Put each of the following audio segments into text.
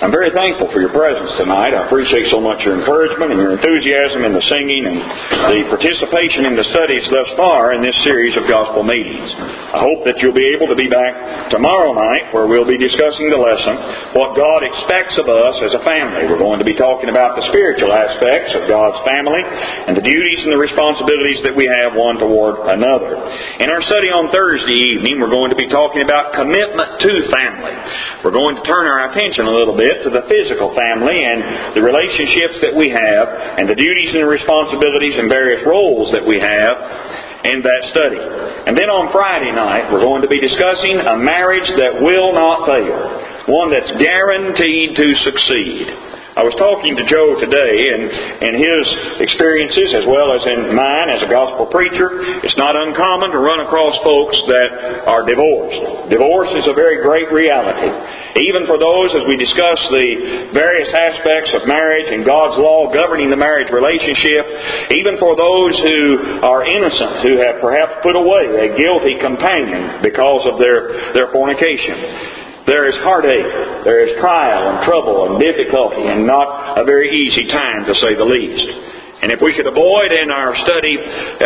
I'm very thankful for your presence tonight. I appreciate so much your encouragement and your enthusiasm in the singing and the participation in the studies thus far in this series of gospel meetings. I hope that you'll be able to be back tomorrow night where we'll be discussing the lesson, what God expects of us as a family. We're going to be talking about the spiritual aspects of God's family and the duties and the responsibilities that we have one toward another. In our study on Thursday evening, we're going to be talking about commitment to family. We're going to turn our attention a little bit to the physical family and the relationships that we have and the duties and responsibilities and various roles that we have in that study. And then on Friday night, we're going to be discussing a marriage that will not fail, one that's guaranteed to succeed. I was talking to Joe today, and his experiences, as well as in mine as a gospel preacher, it's not uncommon to run across folks that are divorced. Divorce is a very great reality. Even for those, as we discuss the various aspects of marriage and God's law governing the marriage relationship, even for those who are innocent, who have perhaps put away a guilty companion because of their fornication, there is heartache, there is trial and trouble and difficulty, and not a very easy time, to say the least. And if we could avoid in our study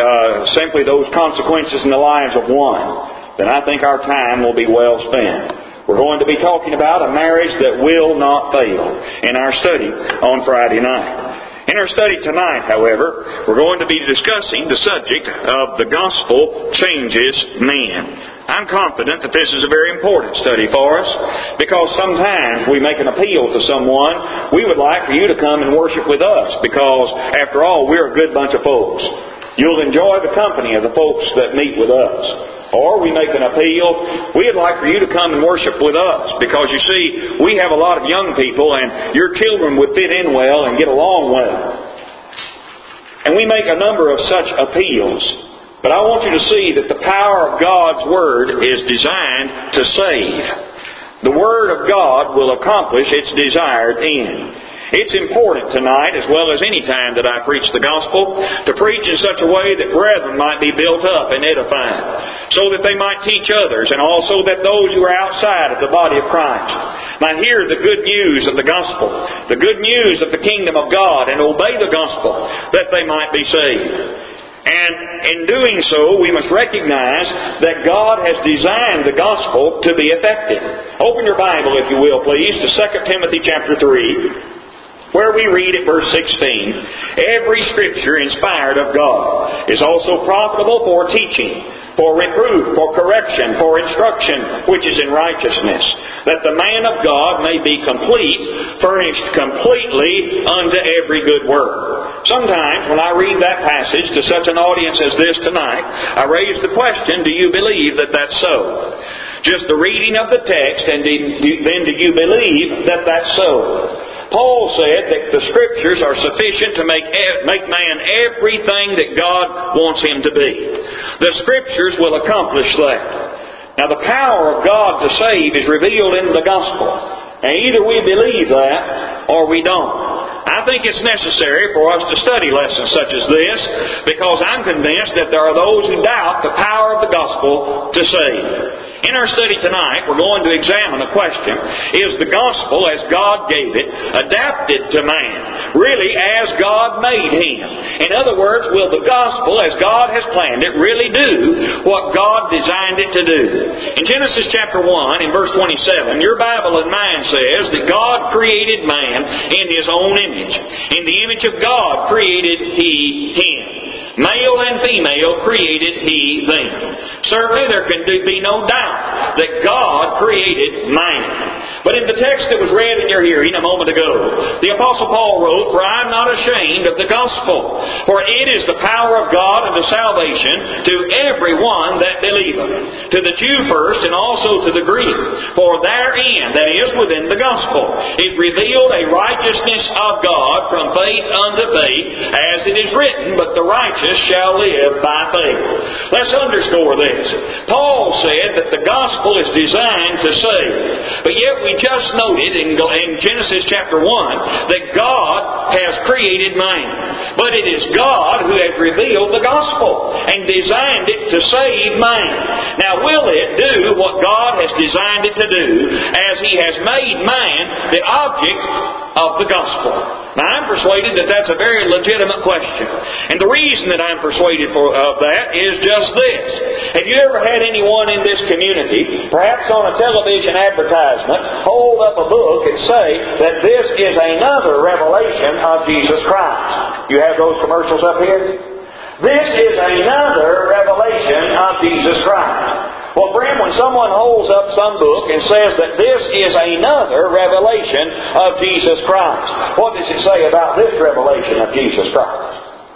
simply those consequences in the lives of one, then I think our time will be well spent. We're going to be talking about a marriage that will not fail in our study on Friday night. In our study tonight, however, we're going to be discussing the subject of the gospel changes men. I'm confident that this is a very important study for us because sometimes we make an appeal to someone. We would like for you to come and worship with us because, after all, we're a good bunch of folks. You'll enjoy the company of the folks that meet with us. Or we make an appeal, we'd like for you to come and worship with us because, you see, we have a lot of young people and your children would fit in well and get along well. And we make a number of such appeals. But I want you to see that the power of God's Word is designed to save. The Word of God will accomplish its desired end. It's important tonight, as well as any time that I preach the gospel, to preach in such a way that brethren might be built up and edified, so that they might teach others, and also that those who are outside of the body of Christ might hear the good news of the gospel, the good news of the kingdom of God, and obey the gospel, that they might be saved. And in doing so, we must recognize that God has designed the gospel to be effective. Open your Bible, if you will, please, to 2 Timothy chapter 3, where we read at verse 16, "Every Scripture inspired of God is also profitable for teaching, for reproof, for correction, for instruction, which is in righteousness, that the man of God may be complete, furnished completely unto every good work." Sometimes when I read that passage to such an audience as this tonight, I raise the question, do you believe that that's so? Just the reading of the text, and then do you believe that that's so? Paul said that the Scriptures are sufficient to make man everything that God wants him to be. The Scriptures will accomplish that. Now, the power of God to save is revealed in the gospel. And either we believe that or we don't. I think it's necessary for us to study lessons such as this because I'm convinced that there are those who doubt the power of the gospel to save. In our study tonight, we're going to examine the question, is the gospel as God gave it adapted to man, really as God made him? In other words, will the gospel as God has planned it really do what God designed it to do? In Genesis chapter 1, in verse 27, your Bible and mine says that God created man in His own image. In the image of God created He him. Male and female created He them. Certainly there can be no doubt that God created man. But in the text that was read in your hearing a moment ago, the Apostle Paul wrote, "For I am not ashamed of the gospel, for it is the power of God unto salvation to everyone that believeth, to the Jew first and also to the Greek. For therein, that is within the gospel, is revealed a righteousness of God from faith unto faith, as it is written, but the righteous shall live by faith." Let's underscore this. Paul said that the gospel is designed to save. But yet we just noted in Genesis chapter 1 that God has created man. But it is God who has revealed the gospel and designed it to save man. Now, will it do what God has designed it to do as He has made man the object of the gospel? Now, I'm persuaded that that's a very legitimate question. And the reason that I'm persuaded of that is just this. Have you ever had anyone in this community, perhaps on a television advertisement, hold up a book and say that this is another revelation of Jesus Christ? You have those commercials up here? This is another revelation of Jesus Christ. Well, friend, when someone holds up some book and says that this is another revelation of Jesus Christ, what does it say about this revelation of Jesus Christ?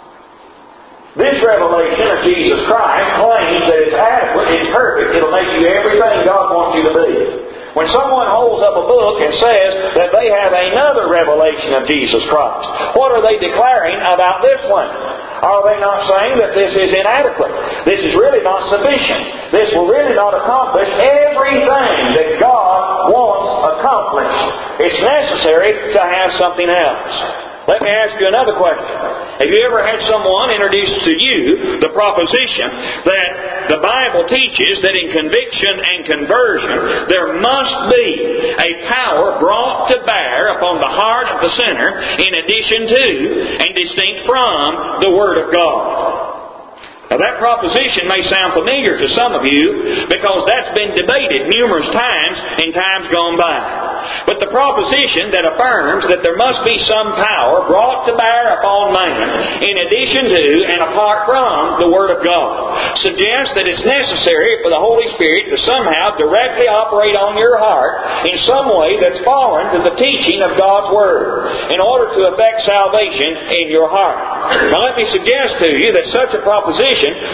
This revelation of Jesus Christ claims that it's adequate, it's perfect, it'll make you everything God wants you to be. When someone holds up a book and says that they have another revelation of Jesus Christ, what are they declaring about this one? Are they not saying that this is inadequate? This is really not sufficient. This will really not accomplish everything that God wants accomplished. It's necessary to have something else. Let me ask you another question. Have you ever had someone introduce to you the proposition that the Bible teaches that in conviction and conversion there must be a power brought to bear upon the heart of the sinner in addition to and distinct from the Word of God? Now that proposition may sound familiar to some of you because that's been debated numerous times in times gone by. But the proposition that affirms that there must be some power brought to bear upon man in addition to and apart from the Word of God suggests that it's necessary for the Holy Spirit to somehow directly operate on your heart in some way that's foreign to the teaching of God's Word in order to effect salvation in your heart. Now let me suggest to you that such a proposition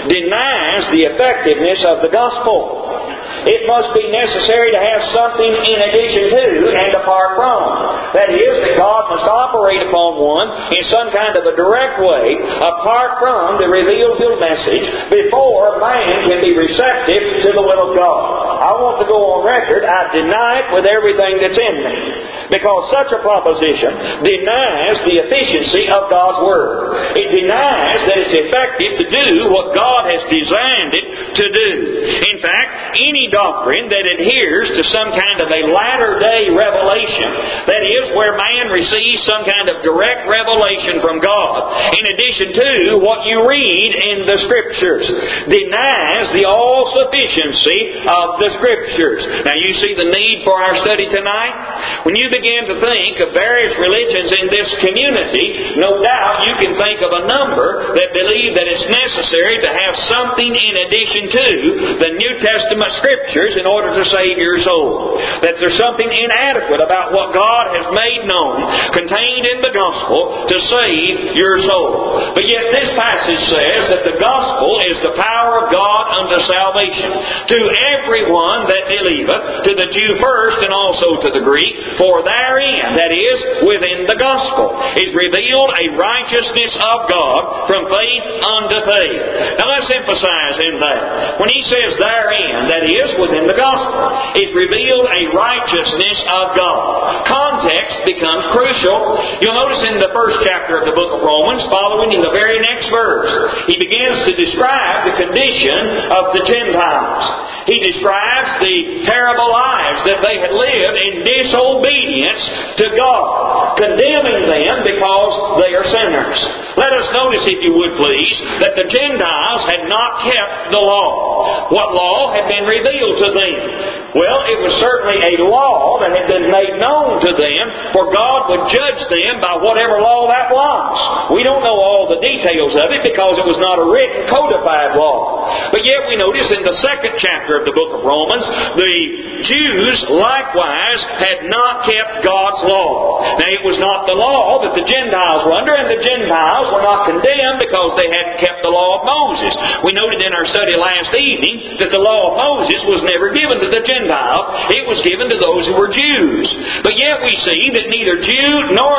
denies the effectiveness of the gospel. It must be necessary to have something in addition to and apart from. That is, that God must operate upon one in some kind of a direct way apart from the revealed message before man can be receptive to the will of God. I want to go on record, I deny it with everything that's in me. Because such a proposition denies the efficiency of God's Word. It denies that it's effective to do what God has designed it to do. In fact, any doctrine that adheres to some kind of a latter-day revelation, that is, where man receives some kind of direct revelation from God, in addition to what you read in the Scriptures, denies the all-sufficiency of the Scriptures. Now, you see the need for our study tonight? When you begin to think of various religions in this community, no doubt you can think of a number that believe that it's necessary to have something in addition to the New Testament Scriptures in order to save your soul. That there's something inadequate about what God has made known, contained in the gospel, to save your soul. But yet this passage says that the gospel is the power of God unto salvation to everyone that believeth, to the Jew first and also to the Greek. For therein, that is, within the gospel, is revealed a righteousness of God from faith unto faith. Now let's emphasize in that. When he says therein, that is, within the gospel, is revealed a righteousness of God. Context becomes crucial. You'll notice in the first chapter of the book of Romans, following in the very next verse, he begins to describe the condition of the Gentiles. He describes the terrible lives that they had lived in disobedience to God, condemning them because they are sinners. Let us notice, if you would please, that the Gentiles had not kept the law. What law had been revealed to them? Well, it was certainly a law that had been made known to them, for God would judge them by whatever law that was. We don't know all the details of it because it was not a written, codified law. But yet we notice in the second chapter of the book of Romans, the Jews likewise had not kept God's law. Now, it was not the law that the Gentiles were under, and the Gentiles were not condemned because they hadn't kept the law of Moses. We noted in our study last evening that the law of Moses was never given to the Gentiles. It was given to those who were Jews. But yet we see that neither Jew nor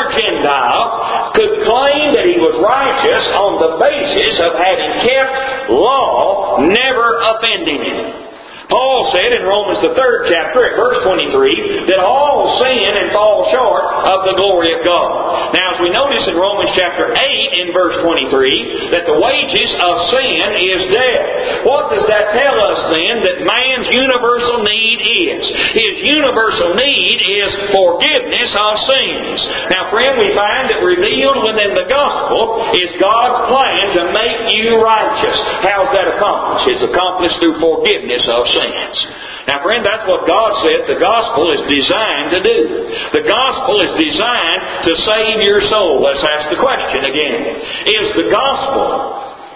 Gentile could claim that he was righteous on the basis of having kept law, never offending him. Paul said in Romans the 3rd chapter at verse 23 that all sin and fall short of the glory of God. Now, as we notice in Romans chapter 8 in verse 23, that the wages of sin is death. What does that tell us then that man's universal need is? His universal need is forgiveness of sins. Now, friend, we find that revealed within the gospel is God's plan to make you righteous. How's that accomplished? It's accomplished through forgiveness of sins. Now, friend, that's what God said the gospel is designed to do. The gospel is designed to save your soul. Let's ask the question again. Is the gospel,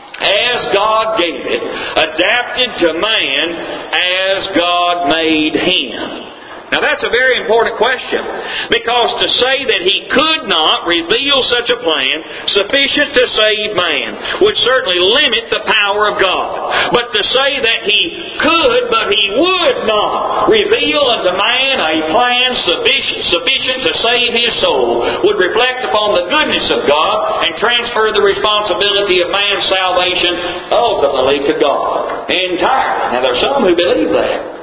as God gave it, adapted to man as God made him? Now that's a very important question, because to say that He could not reveal such a plan sufficient to save man would certainly limit the power of God. But to say that He could, but He would not reveal unto man a plan sufficient to save his soul would reflect upon the goodness of God and transfer the responsibility of man's salvation ultimately to God entirely. Now there's some who believe that.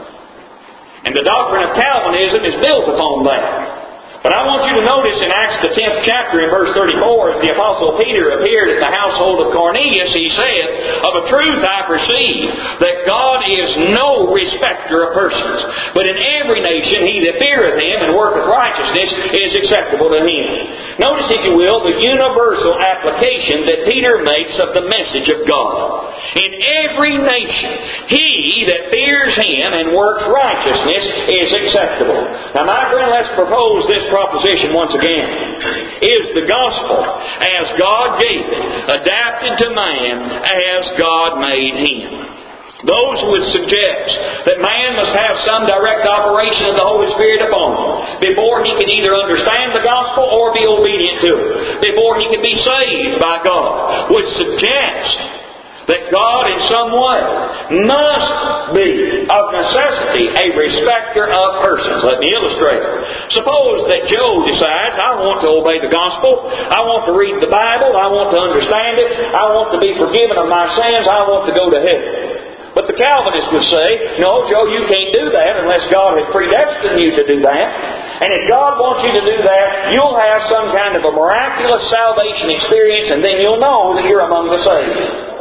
And the doctrine of Calvinism is built upon that. But I want you to notice in Acts the 10th chapter in verse 34, as the Apostle Peter appeared at the household of Cornelius, he said, "Of a truth I perceive that God is no respecter of persons, but in every nation he that feareth Him and worketh righteousness is acceptable to Him." Notice, if you will, the universal application that Peter makes of the message of God. In every nation, he that fears Him and works righteousness is acceptable. Now, my friend, let's propose this proposition once again. Is the gospel, as God gave it, adapted to man as God made him? Those who would suggest that man must have some direct operation of the Holy Spirit upon him before he can either understand the gospel or be obedient to it, before he can be saved by God, would suggest that God in some way must be, of necessity, a respecter of persons. Let me illustrate. Suppose that Joe decides, I want to obey the gospel, I want to read the Bible, I want to understand it, I want to be forgiven of my sins, I want to go to heaven. But the Calvinist would say, no, Joe, you can't do that unless God has predestined you to do that. And if God wants you to do that, you'll have some kind of a miraculous salvation experience, and then you'll know that you're among the saved.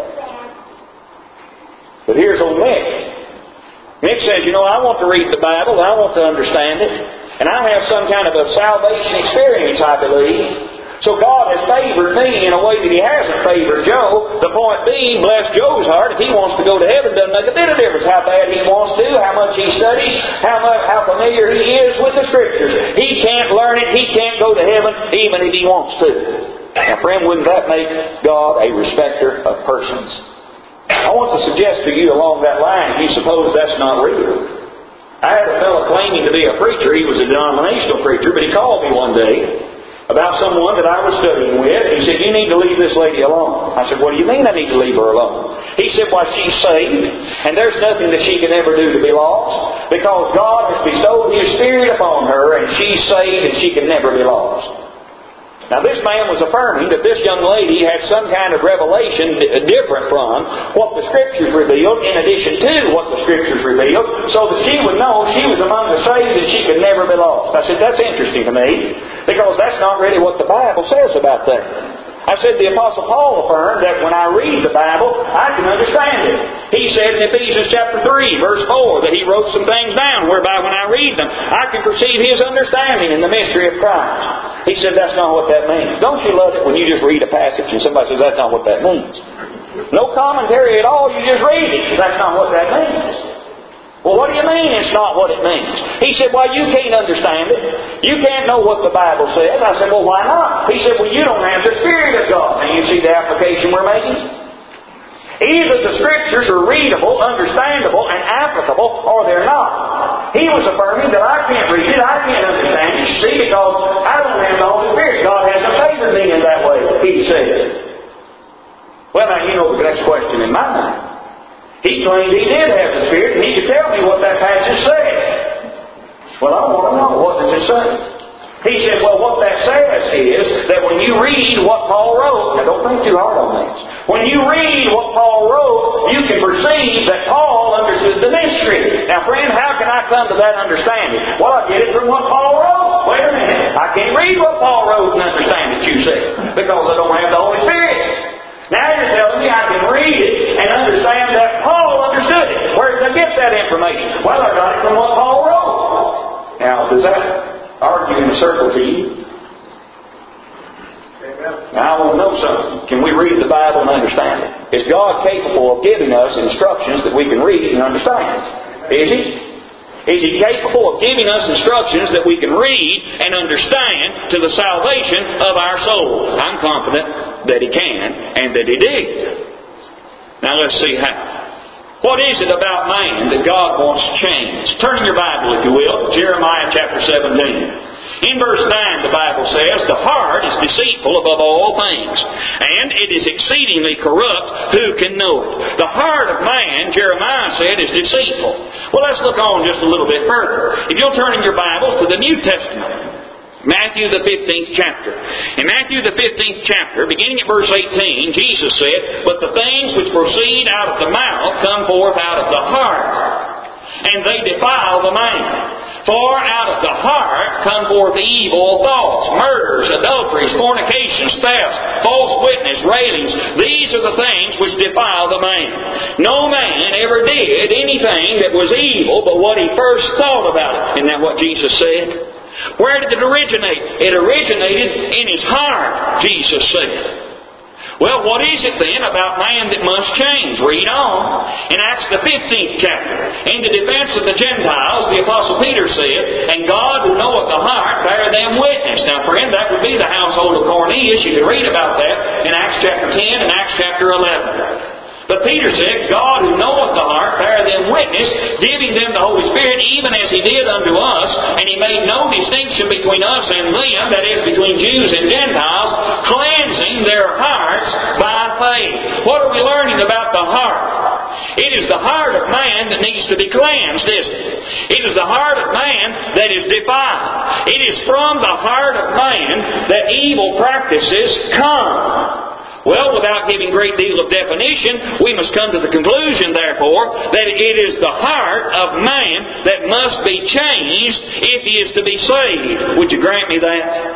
But here's old Mick. Mick says, I want to read the Bible, I want to understand it, and I have some kind of a salvation experience, I believe. So God has favored me in a way that He hasn't favored Joe. The point being, bless Joe's heart, if he wants to go to heaven, doesn't make a bit of difference how bad he wants to, how much he studies, how familiar he is with the Scriptures. He can't learn it, he can't go to heaven, even if he wants to. Now, friend, wouldn't that make God a respecter of persons? I want to suggest to you along that line, if you suppose that's not real. I had a fellow claiming to be a preacher. He was a denominational preacher, but he called me one day about someone that I was studying with. He said, "You need to leave this lady alone." I said, "What do you mean I need to leave her alone?" He said, "Why, she's saved, and there's nothing that she can ever do to be lost, because God has bestowed His Spirit upon her, and she's saved, and she can never be lost." Now, this man was affirming that this young lady had some kind of revelation different from what the Scriptures revealed, in addition to what the Scriptures revealed, so that she would know she was among the saved and she could never be lost. I said, that's interesting to me, because that's not really what the Bible says about that. I said, the Apostle Paul affirmed that when I read the Bible, I can understand it. He said in Ephesians chapter 3, verse 4, that he wrote some things down whereby when I read them, I can perceive his understanding in the mystery of Christ. He said, that's not what that means. Don't you love it when you just read a passage and somebody says, that's not what that means? No commentary at all, you just read it. That's not what that means. Well, what do you mean it's not what it means? He said, well, you can't understand it. You can't know what the Bible says. I said, well, why not? He said, well, you don't have the Spirit of God. And you see the application we're making? Either the Scriptures are readable, understandable, and applicable, or they're not. He was affirming that I can't read it, I can't understand it, you see, because I don't have the Holy Spirit. God hasn't favored me in that way, he said. Well, now, you know the next question in my mind. He claimed he did have the Spirit, and he could tell me what that passage said. Well, I want to know, what does it say? He said, well, what that says is that when you read what Paul wrote, now don't think too hard on this. When you read what Paul wrote, you can perceive that Paul understood the mystery. Now, friend, how can I come to that understanding? Well, I get it from what Paul wrote. Wait a minute. I I can't read what Paul wrote and understand it, you say, because I don't have the Holy Spirit. Now you're telling me I can read it and understand that Paul understood it. Where did I get that information? Well, I got it from what Paul wrote. Now, does that argue in a circle to you? Now, I want to know something. Can we read the Bible and understand it? Is God capable of giving us instructions that we can read and understand? Is He? Is He capable of giving us instructions that we can read and understand to the salvation of our soul? I'm confident that He can and that He did. Now let's see how. What is it about man that God wants to change? Turn in your Bible, if you will, to Jeremiah chapter 17. In verse 9, the Bible says, "The heart is deceitful above all things, and it is exceedingly corrupt. Who can know it?" The heart of man, Jeremiah said, is deceitful. Well, let's look on just a little bit further. If you'll turn in your Bibles to the New Testament, Matthew the 15th chapter. In Matthew the 15th chapter, beginning at verse 18, Jesus said, "But the things which proceed out of the mouth come forth out of the heart, and they defile the man. For out of the heart come forth evil thoughts, murders, adulteries, fornications, thefts, false witness, railings. These are the things which defile the man. No man ever did anything that was evil but what he first thought about it." Isn't that what Jesus said? Where did it originate? It originated in his heart, Jesus said. Well, what is it then about man that must change? Read on. In Acts the 15th chapter, in the defense of the Gentiles, the Apostle Peter said, "And God who knoweth the heart bear them witness." Now, friend, that would be the household of Cornelius. You can read about that in Acts chapter 10 and Acts chapter 11. But Peter said, "God who knoweth the heart bear them witness, giving them the Holy Spirit, even as He did unto us. And He made no distinction between us and them," that is, between Jews and Gentiles, "cleansing their hearts by faith." What are we learning about the heart? It is the heart of man that needs to be cleansed, isn't it? It is the heart of man that is defiled. It is from the heart of man that evil practices come. Well, without giving a great deal of definition, we must come to the conclusion, therefore, that it is the heart of man that must be changed if he is to be saved. Would you grant me that?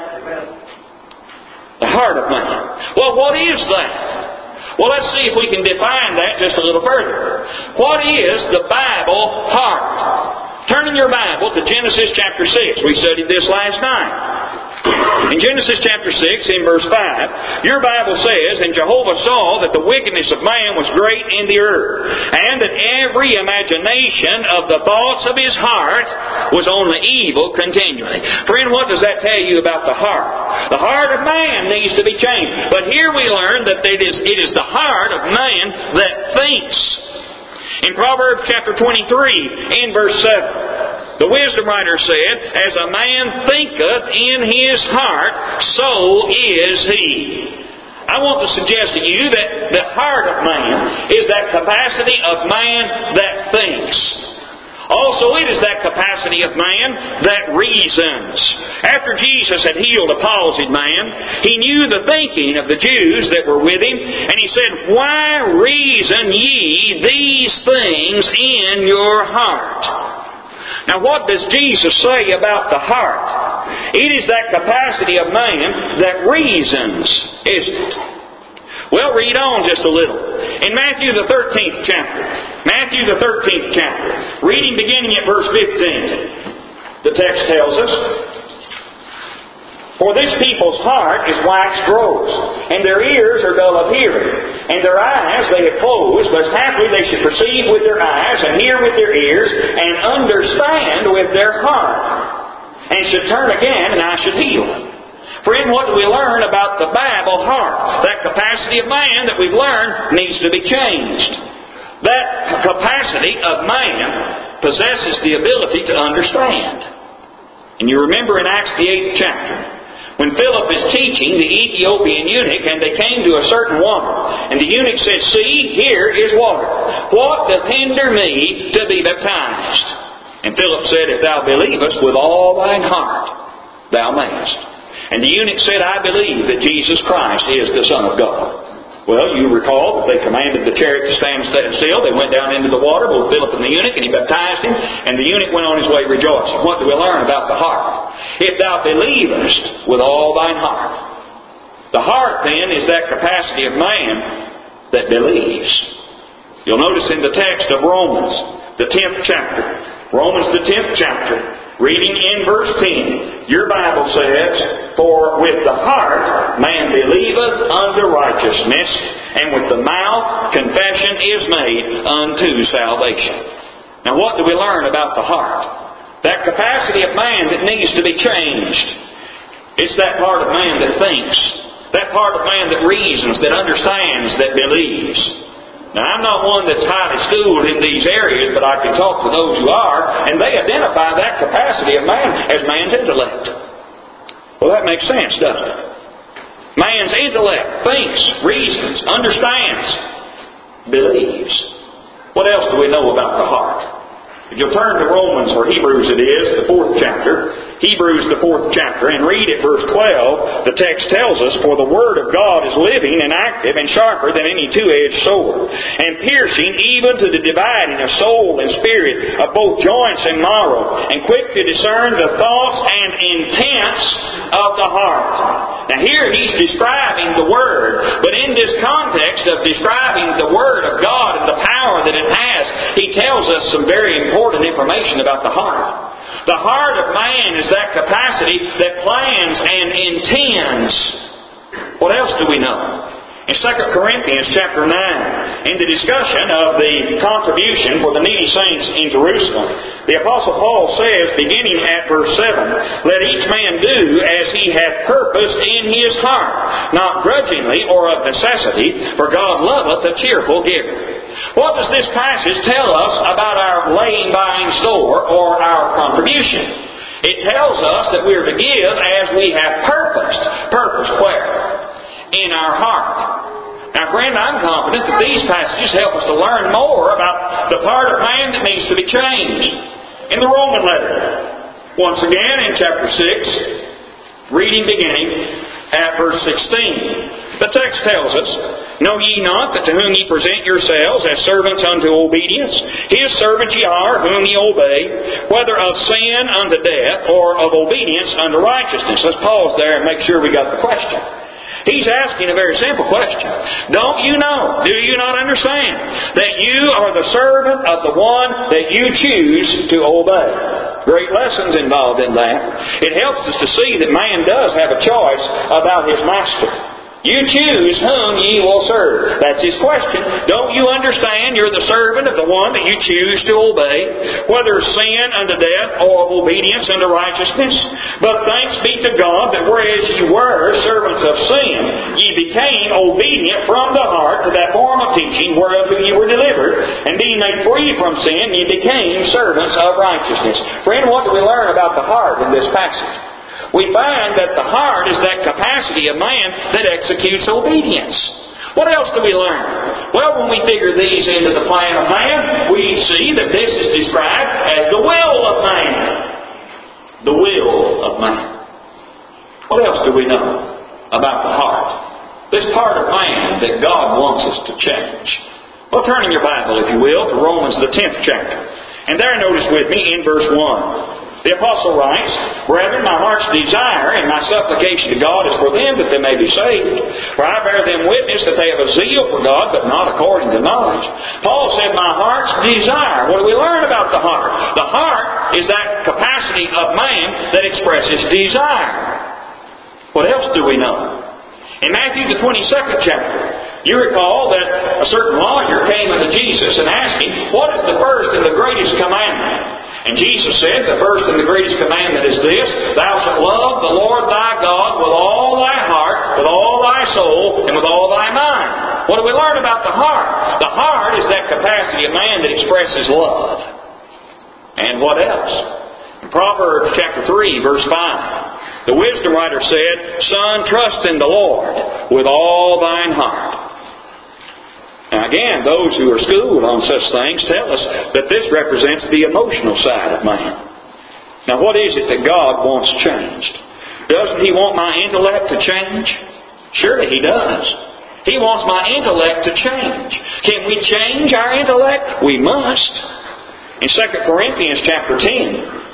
The heart of man. Well, what is that? Well, let's see if we can define that just a little further. What is the Bible heart? Turn in your Bible to Genesis chapter 6. We studied this last night. In Genesis chapter 6, in verse 5, your Bible says, "And Jehovah saw that the wickedness of man was great in the earth, and that every imagination of the thoughts of his heart was only evil continually." Friend, what does that tell you about the heart? The heart of man needs to be changed. But here we learn that it is the heart of man that thinks. In Proverbs chapter 23, in verse 7, the wisdom writer said, "As a man thinketh in his heart, so is he." I want to suggest to you that the heart of man is that capacity of man that thinks. Also, it is that capacity of man that reasons. After Jesus had healed a palsied man, He knew the thinking of the Jews that were with Him, and He said, "Why reason ye these things in your heart?" Now, what does Jesus say about the heart? It is that capacity of man that reasons, isn't it? Well, read on just a little. In Matthew the 13th chapter, reading beginning at verse 15, the text tells us, "For this people's heart is waxed gross, and their ears are dull of hearing, and their eyes they have closed, lest haply they should perceive with their eyes, and hear with their ears, and understand with their heart, and should turn again, and I should heal them." Friend, what do we learn about the Bible heart? That capacity of man that we've learned needs to be changed. That capacity of man possesses the ability to understand. And you remember in Acts the 8th chapter, when Philip is teaching the Ethiopian eunuch, and they came to a certain water, and the eunuch said, "See, here is water. What doth hinder me to be baptized?" And Philip said, "If thou believest with all thine heart, thou mayest." And the eunuch said, "I believe that Jesus Christ is the Son of God." Well, you recall that they commanded the chariot to stand still. They went down into the water, both Philip and the eunuch, and he baptized him, and the eunuch went on his way rejoicing. What do we learn about the heart? if thou believest with all thine heart. The heart, then, is that capacity of man that believes. You'll notice in the text of Romans, the 10th chapter. Romans, the 10th chapter, reading in verse 10, your Bible says, For with the heart man believeth unto righteousness, and with the mouth confession is made unto salvation. Now what do we learn about the heart? That capacity of man that needs to be changed. It's that part of man that thinks. That part of man that reasons, that understands, that believes. Now, I'm not one that's highly schooled in these areas, but I can talk to those who are, and they identify that capacity of man as man's intellect. Well, that makes sense, doesn't it? Man's intellect thinks, reasons, understands, believes. What else do we know about the heart? If you'll turn to Romans, or Hebrews it is, the 4th chapter, Hebrews the 4th chapter, and read at verse 12, the text tells us, For the Word of God is living and active and sharper than any two-edged sword, and piercing even to the dividing of soul and spirit, of both joints and marrow, and quick to discern the thoughts and intents of the heart. Now here he's describing the Word, but in this context of describing the Word of God and the power that it has, he tells us some very important information about the heart. The heart of man is that capacity that plans and intends. What else do we know? In 2 Corinthians chapter 9, in the discussion of the contribution for the needy saints in Jerusalem, the Apostle Paul says, beginning at verse 7, Let each man do as he hath purposed in his heart, not grudgingly or of necessity, for God loveth a cheerful giver. What does this passage tell us about our laying by in store or our contribution? It tells us that we are to give as we have purposed. Purposed where? In our heart. Now, friend, I'm confident that these passages help us to learn more about the part of man that needs to be changed. In the Roman letter, once again in chapter 6, reading beginning at verse 16. The text tells us, Know ye not that to whom ye present yourselves as servants unto obedience, his servants ye are whom ye obey, whether of sin unto death, or of obedience unto righteousness? Let's pause there and make sure we got the question. He's asking a very simple question. Don't you know, do you not understand, that you are the servant of the one that you choose to obey? Great lessons involved in that. It helps us to see that man does have a choice about his master. You choose whom ye will serve. That's his question. Don't you understand you're the servant of the one that you choose to obey, whether sin unto death or obedience unto righteousness? But thanks be to God that whereas ye were servants of sin, ye became obedient from the heart to that form of teaching whereunto ye were delivered, and being made free from sin, ye became servants of righteousness. Friend, what do we learn about the heart in this passage? We find that the heart is that capacity of man that executes obedience. What else do we learn? Well, when we figure these into the plan of man, we see that this is described as the will of man. The will of man. What else do we know about the heart? This part of man that God wants us to change. Well, turn in your Bible, if you will, to Romans the 10th chapter. And there, notice with me in verse 1. The Apostle writes, Brethren, my heart's desire and my supplication to God is for them that they may be saved. For I bear them witness that they have a zeal for God, but not according to knowledge. Paul said, my heart's desire. What do we learn about the heart? The heart is that capacity of man that expresses desire. What else do we know? In Matthew the 22nd chapter, you recall that a certain lawyer came unto Jesus and asked him, What is the first and the greatest commandment? And Jesus said, the first and the greatest commandment is this, Thou shalt love the Lord thy God with all thy heart, with all thy soul, and with all thy mind. What do we learn about the heart? The heart is that capacity of man that expresses love. And what else? In Proverbs chapter 3, verse 5, the wisdom writer said, Son, trust in the Lord with all thine heart. Now again, those who are schooled on such things tell us that this represents the emotional side of man. Now what is it that God wants changed? Doesn't He want my intellect to change? Surely He does. He wants my intellect to change. Can we change our intellect? We must. In 2 Corinthians chapter 10,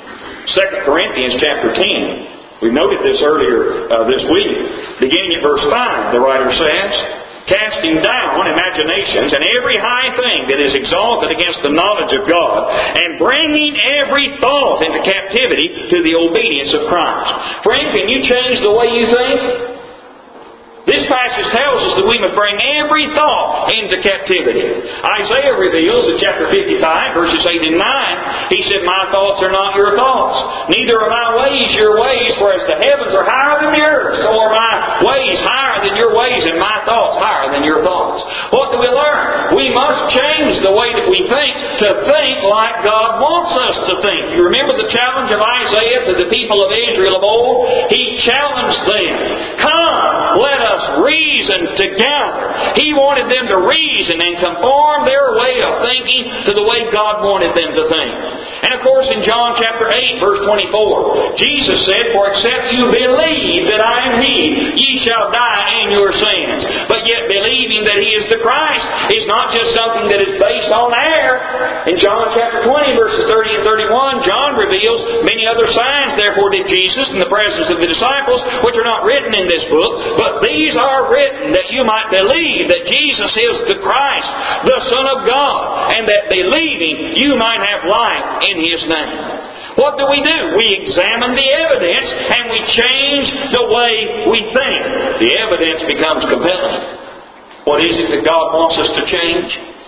2 Corinthians chapter 10. We noted this earlier this week. Beginning at verse 5, the writer says, casting down imaginations and every high thing that is exalted against the knowledge of God, and bringing every thought into captivity to the obedience of Christ. Friend, can you change the way you think? This passage tells us that we must bring every thought into captivity. Isaiah reveals in chapter 55, verses 8 and 9, he said, my thoughts are not your thoughts, neither are my ways your ways, for as the heavens are higher than the earth, so are my ways higher than your ways, and my thoughts higher than your thoughts. What do we learn? We must change the way that we think to think like God wants us to think. You remember the challenge of Isaiah to the people of Israel of old? He challenged them. Come, let us reason together. He wanted them to reason and conform their way of thinking to the way God wanted them to think. And of course in John chapter 8 verse 24, Jesus said, for except you believe that I am He, ye shall die in your sins. But yet believing that He is the Christ is not just something that is based on air. In John chapter 20 verses 30 and 31, John reveals many other signs therefore did Jesus in the presence of the disciples, which are not written in this book, but these are written that you might believe that Jesus is the Christ, the Son of God, and that believing you might have life in His name. What do? We examine the evidence and we change the way we think. The evidence becomes compelling. What is it that God wants us to change?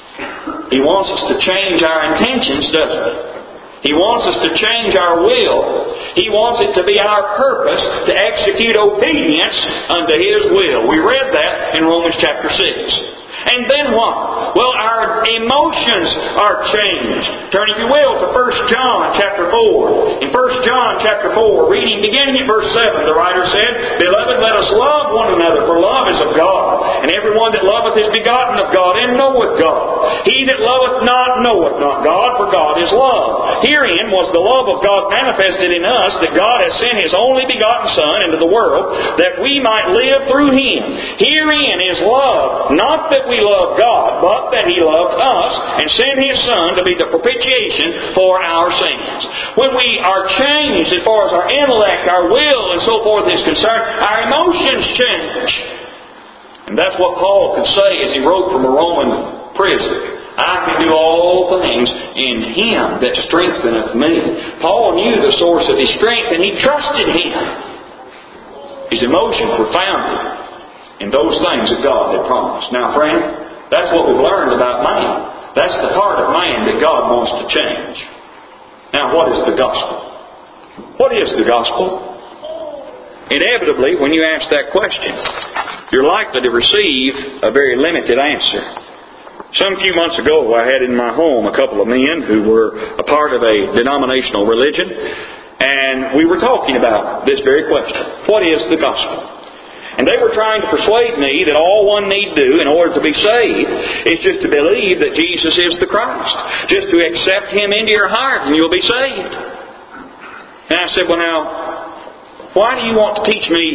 He wants us to change our intentions, doesn't He? He wants us to change our will. He wants it to be our purpose to execute obedience unto His will. We read that in Romans chapter 6. And then what? Well, our emotions are changed. Turn, if you will, to 1 John chapter 4. In 1 John chapter 4, reading beginning at verse 7, the writer said, beloved, let us love one another, for love is of God. And everyone that loveth is begotten of God, and knoweth God. He that loveth not knoweth not God, for God is love. Herein was the love of God manifested in us, that God hath sent His only begotten Son into the world, that we might live through Him. Herein is love, not that we loved God, but that He loved us and sent His Son to be the propitiation for our sins. When we are changed as far as our intellect, our will, and so forth is concerned, our emotions change. And that's what Paul could say as he wrote from a Roman prison. I can do all things in Him that strengtheneth me. Paul knew the source of his strength and he trusted Him. His emotions were founded in those things that God had promised. Now, friend, that's what we've learned about man. That's the part of man that God wants to change. Now, what is the gospel? What is the gospel? Inevitably, when you ask that question, you're likely to receive a very limited answer. Some few months ago, I had in my home a couple of men who were a part of a denominational religion, and we were talking about this very question. What is the gospel? And they were trying to persuade me that all one need do in order to be saved is just to believe that Jesus is the Christ. Just to accept Him into your heart and you'll be saved. And I said, well now, why do you want to teach me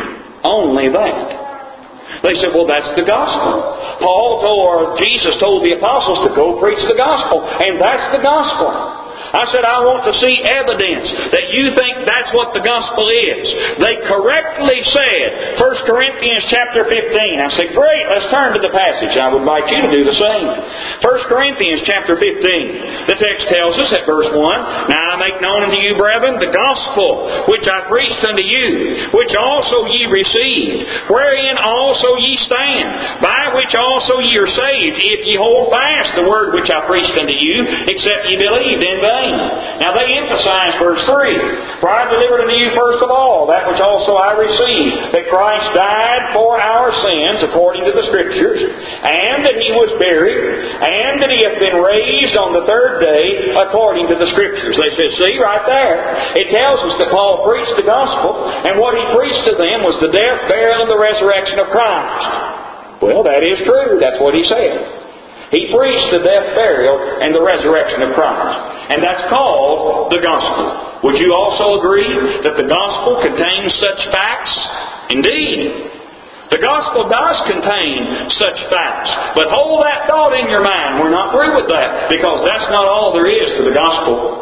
only that? They said, well, that's the gospel. Jesus told the apostles to go preach the gospel. And that's the gospel. I said, I want to see evidence that you think that's what the gospel is. They correctly said, 1 Corinthians chapter 15. I said, great, let's turn to the passage. I would invite you to do the same. 1 Corinthians chapter 15. The text tells us at verse 1, now I make known unto you, brethren, the gospel which I preached unto you, which also ye received, wherein also ye stand, by which also ye are saved, if ye hold fast the word which I preached unto you, except ye believed in vain. Now they emphasize verse 3. For I delivered unto you first of all that which also I received, that Christ died for our sins according to the Scriptures, and that He was buried, and that He hath been raised on the third day according to the Scriptures. They said, see, right there, it tells us that Paul preached the gospel, and what he preached to them was the death, burial, and the resurrection of Christ. Well, that is true. That's what he said. He preached the death, burial, and the resurrection of Christ. And that's called the gospel. Would you also agree that the gospel contains such facts? Indeed. The gospel does contain such facts. But hold that thought in your mind. We're not through with that, because that's not all there is to the gospel.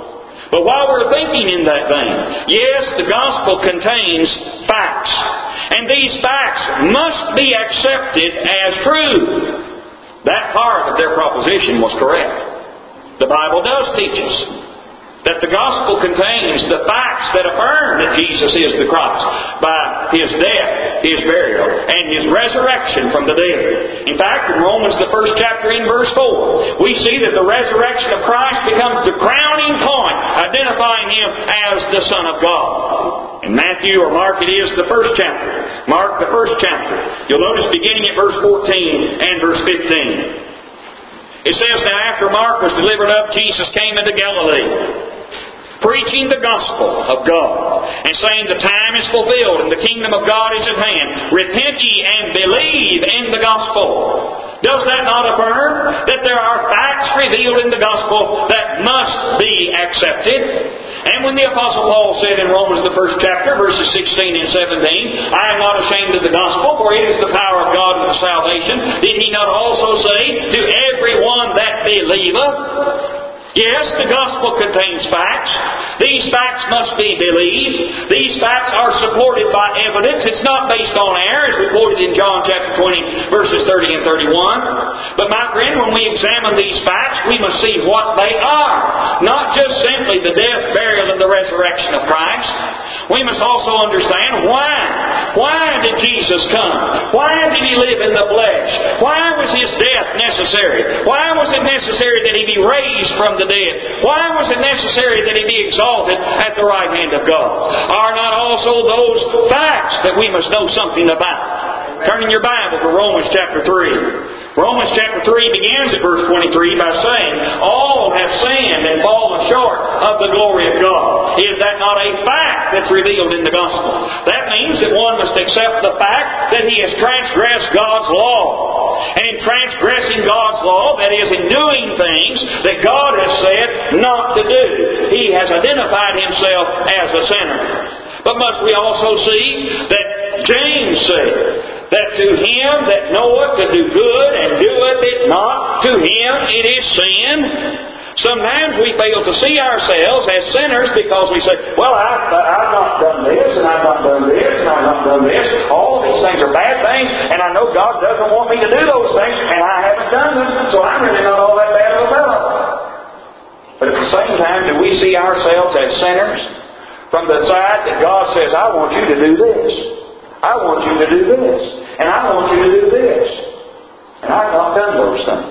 But while we're thinking in that vein, yes, the gospel contains facts. And these facts must be accepted as true. That part of their proposition was correct. The Bible does teach us that the gospel contains the facts that affirm that Jesus is the Christ by His death, His burial, and His resurrection from the dead. In fact, in Romans, the 1st chapter in verse 4, we see that the resurrection of Christ becomes the crowning point, identifying Him as the Son of God. In Matthew or Mark, it is the 1st chapter. Mark, the 1st chapter. You'll notice beginning at verse 14 and verse 15. It says, "Now after Mark was delivered up, Jesus came into Galilee, preaching the gospel of God, and saying, The time is fulfilled, and the kingdom of God is at hand. Repent ye and believe in the gospel." Does that not affirm that there are facts revealed in the gospel that must be accepted? And when the Apostle Paul said in Romans, the 1st chapter, verses 16 and 17, "I am not ashamed of the gospel, for it is the power of God unto salvation," did he not also say, "To everyone that believeth"? Yes, the gospel contains facts. These facts must be believed. These facts are supported by evidence. It's not based on error, as recorded in John chapter 20, verses 30 and 31. But my friend, when we examine these facts, we must see what they are. Not just simply the death, burial, and the resurrection of Christ. We must also understand why. Why did Jesus come? Why did He live in the flesh? Why was His death necessary? Why was it necessary that He be raised from the dead? Why was it necessary that He be exalted at the right hand of God? Are not also those facts that we must know something about? Turn in your Bible to Romans chapter 3. Romans chapter 3 begins at verse 23 by saying, "All have sinned and fallen short of the glory of God." Is that not a fact that's revealed in the gospel? That means that one must accept the fact that he has transgressed God's law. And in transgressing God's law, that is, in doing things that God has said not to do, he has identified himself as a sinner. But must we also see that James said that to him that knoweth to do good and doeth it not, to him it is sin? Sometimes we fail to see ourselves as sinners because we say, "Well, I've not done this, and I've not done this, and I've not done this. All of these things are bad things, and I know God doesn't want me to do those things, and I haven't done them, so I'm really not all that bad of a fellow." But at the same time, do we see ourselves as sinners from the side that God says, "I want you to do this. I want you to do this. And I want you to do this. And I've not done those things.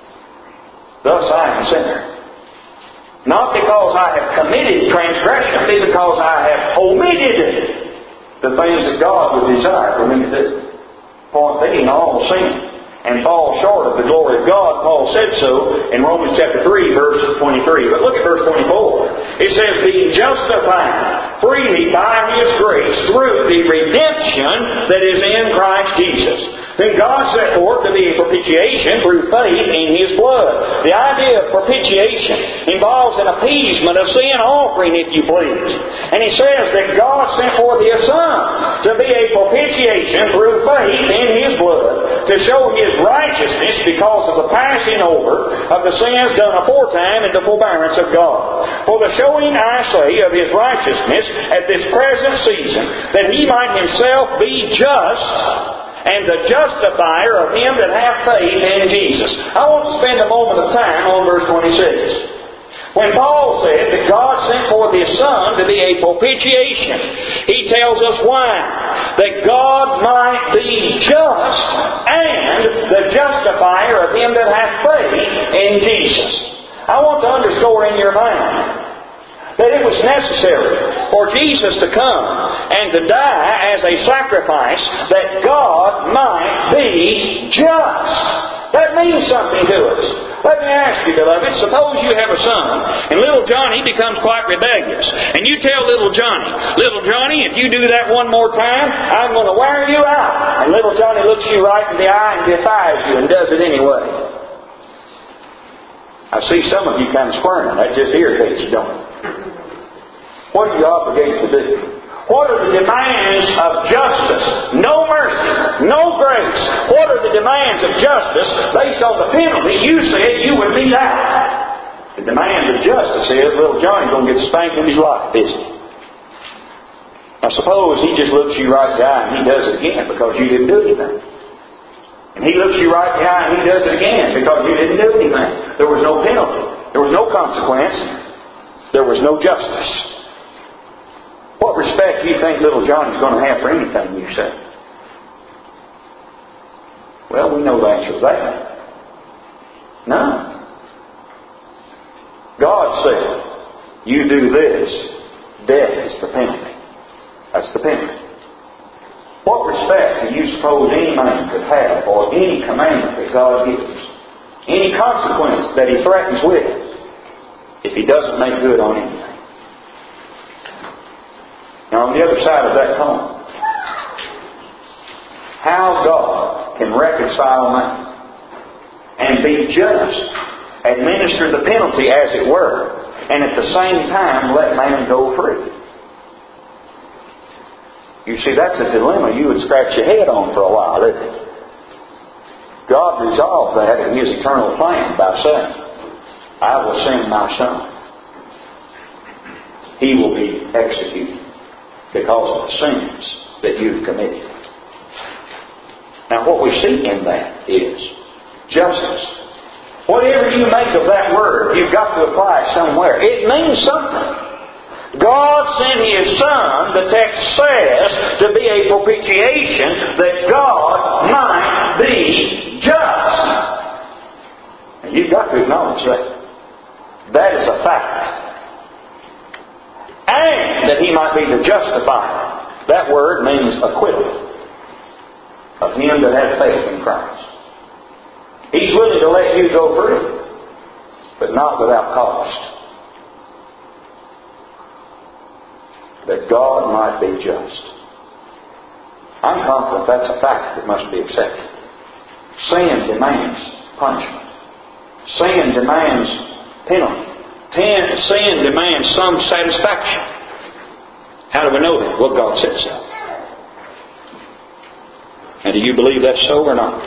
Thus I am a sinner." Not because I have committed transgression, but because I have omitted the things that God would desire for me to do. Point being, all sin and fall short of the glory of God. Paul said so in Romans chapter 3, verse 23. But look at verse 24. It says, "Being justified freely by His grace through the redemption that is in Christ Jesus, whom God set forth to be a propitiation through faith in His blood." The idea of propitiation involves an appeasement, a sin offering, if you please. And He says that God sent forth His Son to be a propitiation through faith in His blood, to show His righteousness because of the passing over of the sins done aforetime in the forbearance of God. For the showing, I say, of His righteousness at this present season, that He might Himself be just and the justifier of him that hath faith in Jesus. I want to spend a moment of time on verse 26. When Paul said that God sent forth His Son to be a propitiation, he tells us why. That God might be just and the justifier of him that hath faith in Jesus. I want to underscore in your mind that it was necessary for Jesus to come and to die as a sacrifice that God might be just. That means something to us. Let me ask you, beloved, suppose you have a son, and little Johnny becomes quite rebellious. And you tell little Johnny, if you do that one more time, I'm going to wear you out. And little Johnny looks you right in the eye and defies you and does it anyway. I see some of you kind of squirming. That just irritates you, don't it? What are you obligated to do? What are the demands of justice? No mercy, no grace. What are the demands of justice based on the penalty you said you would mete out? The demands of justice is little Johnny's going to get spanked in his life, isn't he? Now suppose he just looks you right in the eye and he does it again because you didn't do anything. And he looks you right in the eye and he does it again because you didn't do anything. There was no penalty. There was no consequence. There was no justice. What respect do you think little Johnny's going to have for anything you say? Well, we know the answer to that. None. God said, you do this, death is the penalty. That's the penalty. What respect do you suppose any man could have for any commandment that God gives? Any consequence that He threatens with if He doesn't make good on anything? Now on the other side of that coin, how God can reconcile man and be just, administer the penalty as it were, and at the same time let man go free. You see, that's a dilemma you would scratch your head on for a while, isn't it? God resolved that in His eternal plan by saying, I will send my Son. He will be executed because of the sins that you've committed. Now what we see in that is justice. Whatever you make of that word, you've got to apply it somewhere. It means something. God sent His Son, the text says, to be a propitiation that God might be just. And you've got to acknowledge that. That is a fact. And that He might be the justifier. That word means acquittal of him that has faith in Christ. He's willing to let you go free, but not without cost. That God might be just. I'm confident that's a fact that must be accepted. Sin demands punishment. Sin demands penalty. Sin demands some satisfaction. How do we know that? Well, God said so. And do you believe that's so or not?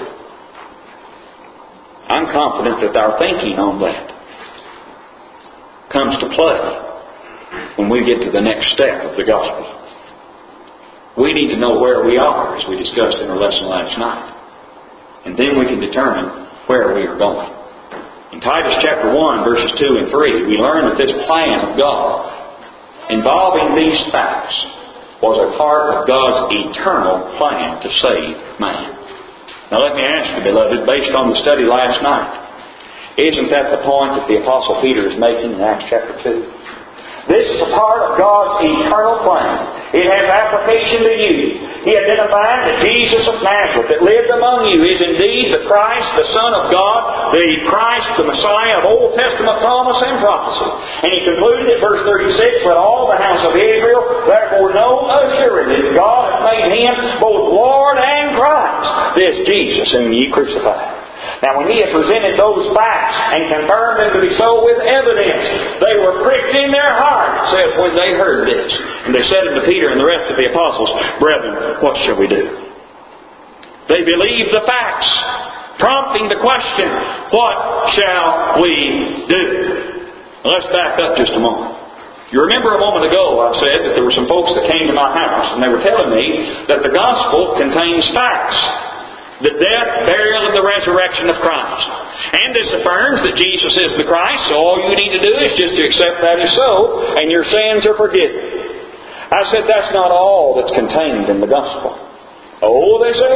I'm confident that our thinking on that comes to play when we get to the next step of the gospel. We need to know where we are, as we discussed in our lesson last night. And then we can determine where we are going. In Titus chapter 1, verses 2 and 3, we learn that this plan of God involving these facts was a part of God's eternal plan to save man. Now let me ask you, beloved, based on the study last night, isn't that the point that the Apostle Peter is making in Acts chapter 2? This is a part of God's eternal plan. It has application to you. He identified that Jesus of Nazareth that lived among you is indeed the Christ, the Son of God, the Christ, the Messiah of Old Testament promise and prophecy. And he concluded at verse 36, let all the house of Israel therefore know assuredly that God hath made Him both Lord and Christ, this Jesus whom ye crucified. Now when he had presented those facts and confirmed them to be so with evidence, they were pricked in their heart, it says, when they heard this. And they said unto Peter and the rest of the apostles, brethren, what shall we do? They believed the facts, prompting the question, what shall we do? Now let's back up just a moment. You remember a moment ago I said that there were some folks that came to my house and they were telling me that the gospel contains facts. The death, burial, and the resurrection of Christ. And this affirms that Jesus is the Christ, so all you need to do is just to accept that as so, and your sins are forgiven. I said that's not all that's contained in the gospel. Oh, they say?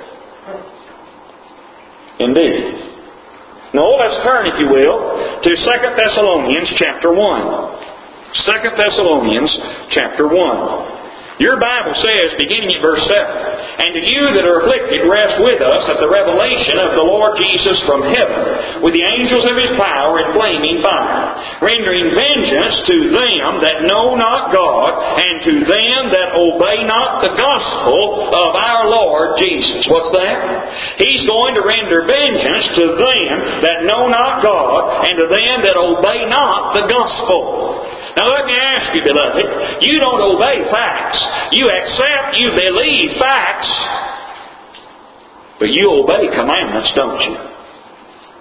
Indeed. No, let's turn, if you will, to 2 Thessalonians chapter 1. 2 Thessalonians chapter 1. Your Bible says, beginning at verse 7, and to you that are afflicted, rest with us at the revelation of the Lord Jesus from heaven, with the angels of His power in flaming fire, rendering vengeance to them that know not God, and to them that obey not the gospel of our Lord Jesus. What's that? He's going to render vengeance to them that know not God, and to them that obey not the gospel. Now let me ask you, beloved, you don't obey facts. You accept, you believe facts, but you obey commandments, don't you?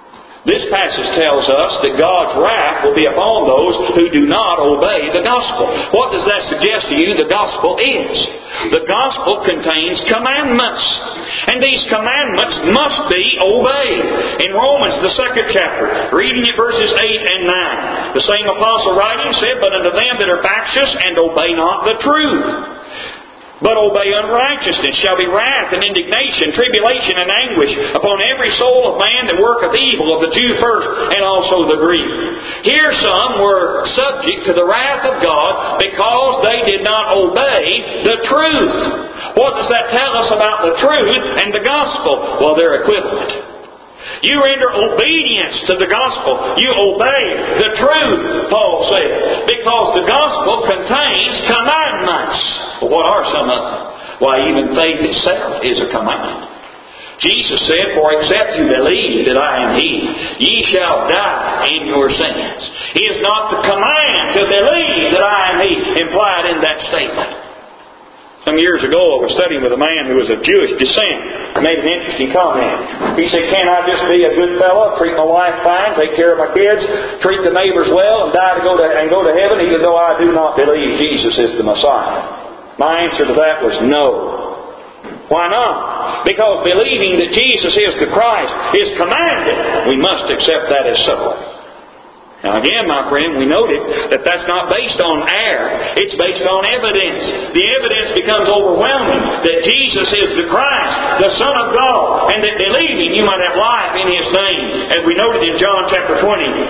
This passage tells us that God's wrath will be upon those who do not obey the gospel. What does that suggest to you the gospel is? The gospel contains commandments. And these commandments must be obeyed. In Romans, the 2nd chapter, reading at verses 8 and 9, the same apostle writing said, "But unto them that are factious and obey not the truth, but obey unrighteousness, shall be wrath and indignation, tribulation and anguish upon every soul of man that worketh evil, of the Jew first, and also the Greek." Here some were subject to the wrath of God because they did not obey the truth. What does that tell us about the truth and the gospel? Well, they're equivalent. You render obedience to the gospel. You obey the truth, Paul said, because the gospel contains commandments. Well, what are some of them? Why, even faith itself is a command. Jesus said, "For except you believe that I am He, ye shall die in your sins." Is not the command to believe that I am He implied in that statement? Some years ago, I was studying with a man who was of Jewish descent. He made an interesting comment. He said, "Can't I just be a good fellow, treat my wife fine, take care of my kids, treat the neighbors well, and die to go to heaven, even though I do not believe Jesus is the Messiah?" My answer to that was no. Why not? Because believing that Jesus is the Christ is commanded. We must accept that as so. Now again, my friend, we noted that that's not based on air. It's based on evidence. The evidence becomes overwhelming that Jesus is the Christ, the Son of God, and that believing you might have life in His name. As we noted in John chapter 20,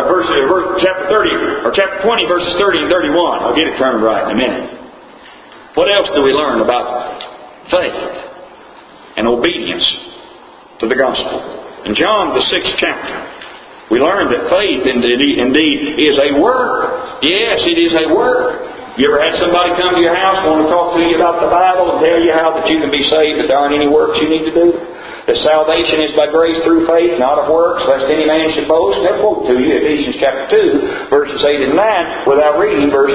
chapter 20, verses 30 and 31. I'll get it turned right in a minute. What else do we learn about faith and obedience to the gospel? In John, the 6th chapter, we learn that faith indeed is a work. Yes, it is a work. You ever had somebody come to your house, want to talk to you about the Bible and tell you how that you can be saved, that there aren't any works you need to do? That salvation is by grace through faith, not of works, lest any man should boast? They'll quote to you Ephesians chapter 2, verses 8 and 9, without reading verse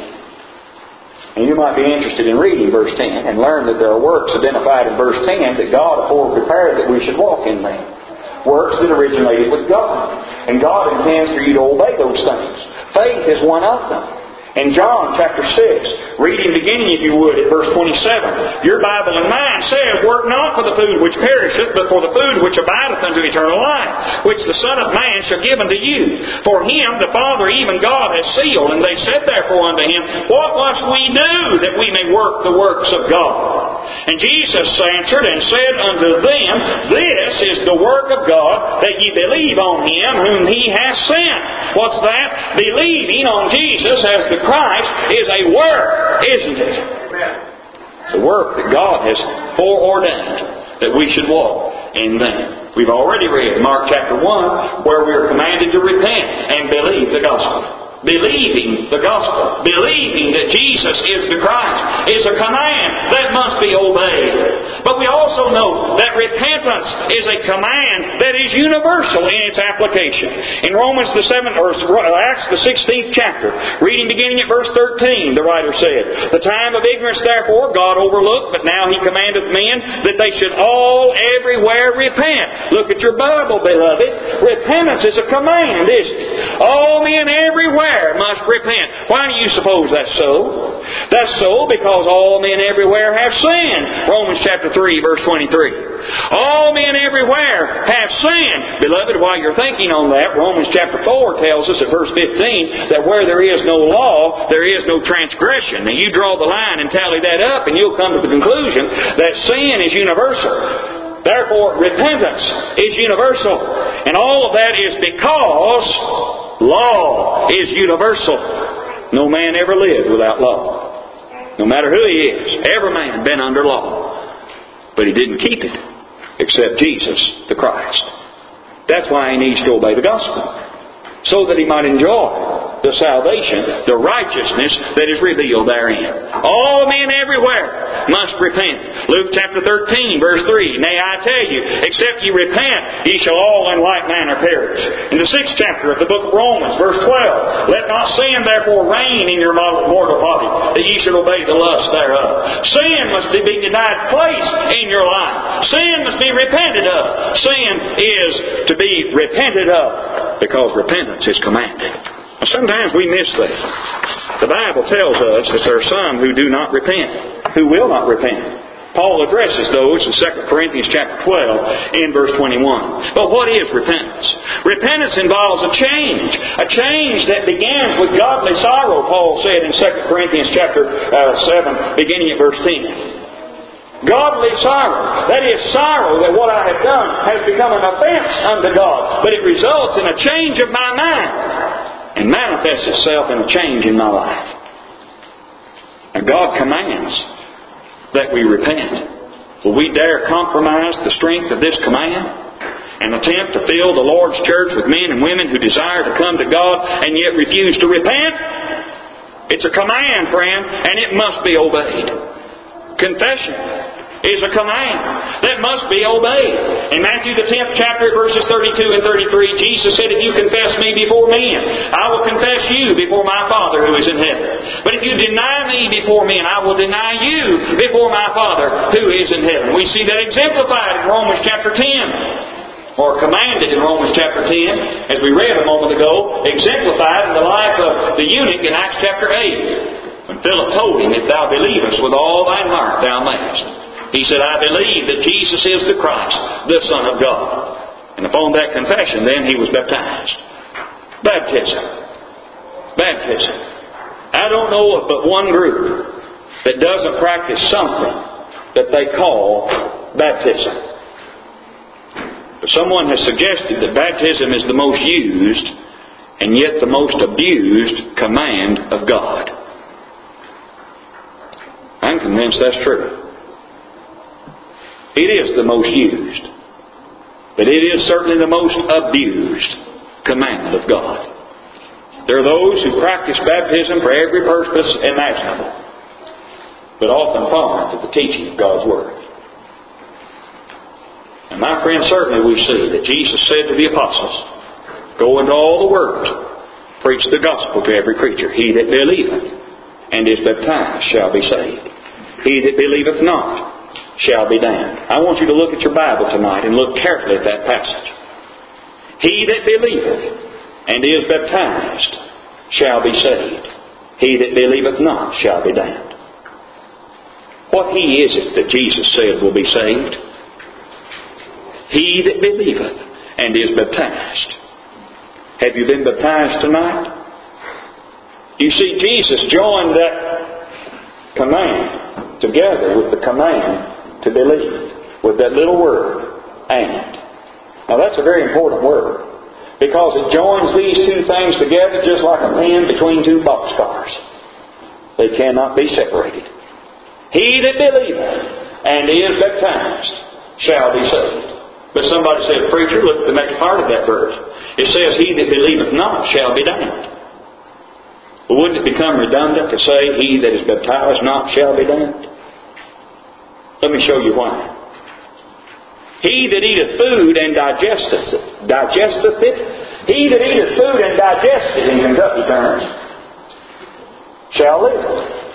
10. And you might be interested in reading verse 10 and learn that there are works identified in verse 10 that God afore prepared that we should walk in them. Works that originated with God. And God intends for you to obey those things. Faith is one of them. In John chapter 6, reading beginning, if you would, at verse 27, your Bible and mine says, "Work not for the food which perisheth, but for the food which abideth unto eternal life, which the Son of Man shall give unto you. For Him the Father, even God, has sealed." And they said therefore unto Him, "What must we do that we may work the works of God?" And Jesus answered and said unto them, "This is the work of God, that ye believe on Him whom He hath sent." What's that? Believing on Jesus as the Christ is a work, isn't it? It's a work that God has foreordained that we should walk in them. We've already read Mark chapter 1 where we are commanded to repent and believe the gospel. Believing the gospel, believing that Jesus is the Christ, is a command that must be obeyed. But we also know that repentance is a command that is universal in its application. In Romans the 7th, or Acts the 16th chapter, reading beginning at verse 13, the writer said, "The time of ignorance therefore God overlooked, but now He commandeth men that they should all everywhere repent." Look at your Bible, beloved. Repentance is a command, isn't it? All men everywhere must repent. Why do you suppose that's so? That's so because all men everywhere have sinned. Romans chapter 3, verse 23. All men everywhere have sinned. Beloved, while you're thinking on that, Romans chapter 4 tells us at verse 15 that where there is no law, there is no transgression. Now you draw the line and tally that up and you'll come to the conclusion that sin is universal. Therefore, repentance is universal. And all of that is because law is universal. No man ever lived without law. No matter who he is. Every man been under law. But he didn't keep it. Except Jesus, the Christ. That's why he needs to obey the gospel. So that he might enjoy the salvation, the righteousness that is revealed therein. All men everywhere must repent. Luke chapter 13, verse 3, Nay, I tell you, except ye repent, ye shall all in like manner perish. In the 6th chapter of the book of Romans, verse 12, Let not sin therefore reign in your mortal body, that ye should obey the lust thereof. Sin must be denied place in your life. Sin must be repented of. Sin is to be repented of, because repentance is commanded. Now, sometimes we miss that. The Bible tells us that there are some who do not repent, who will not repent. Paul addresses those in 2 Corinthians chapter 12 in verse 21. But what is repentance? Repentance involves a change that begins with godly sorrow, Paul said in 2 Corinthians chapter 7, beginning at verse 10. Godly sorrow. That is sorrow that what I have done has become an offense unto God. But it results in a change of my mind and manifests itself in a change in my life. And God commands that we repent. Will we dare compromise the strength of this command and attempt to fill the Lord's church with men and women who desire to come to God and yet refuse to repent? It's a command, friend, and it must be obeyed. Confession is a command that must be obeyed. In Matthew the 10th chapter, verses 32 and 33, Jesus said, If you confess me before men, I will confess you before my Father who is in heaven. But if you deny me before men, I will deny you before my Father who is in heaven. We see that exemplified in Romans chapter 10. Or commanded in Romans chapter 10, as we read a moment ago, exemplified in the life of the eunuch in Acts chapter 8. When Philip told him, If thou believest with all thine heart, thou mayest. He said, I believe that Jesus is the Christ, the Son of God. And upon that confession, then he was baptized. Baptism. I don't know of but one group that doesn't practice something that they call baptism. But someone has suggested that baptism is the most used and yet the most abused command of God. I'm convinced that's true. It is the most used, but it is certainly the most abused commandment of God. There are those who practice baptism for every purpose imaginable, but often foreign to the teaching of God's Word. And my friends, certainly we see that Jesus said to the apostles, Go into all the world, preach the gospel to every creature. He that believeth and is baptized shall be saved. He that believeth not shall be damned. I want you to look at your Bible tonight and look carefully at that passage. He that believeth and is baptized shall be saved. He that believeth not shall be damned. What he is it that Jesus said will be saved? He that believeth and is baptized. Have you been baptized tonight? You see, Jesus joined that command together with the command to believe, with that little word, and. Now that's a very important word, because it joins these two things together just like a pen between two boxcars. They cannot be separated. He that believeth and is baptized shall be saved. But somebody said, Preacher, look at the next part of that verse. It says, He that believeth not shall be damned. Well, wouldn't it become redundant to say, He that is baptized not shall be damned? Let me show you why. He that eateth food and digesteth it. He that eateth food and digesteth it, in Kentucky terms, shall live.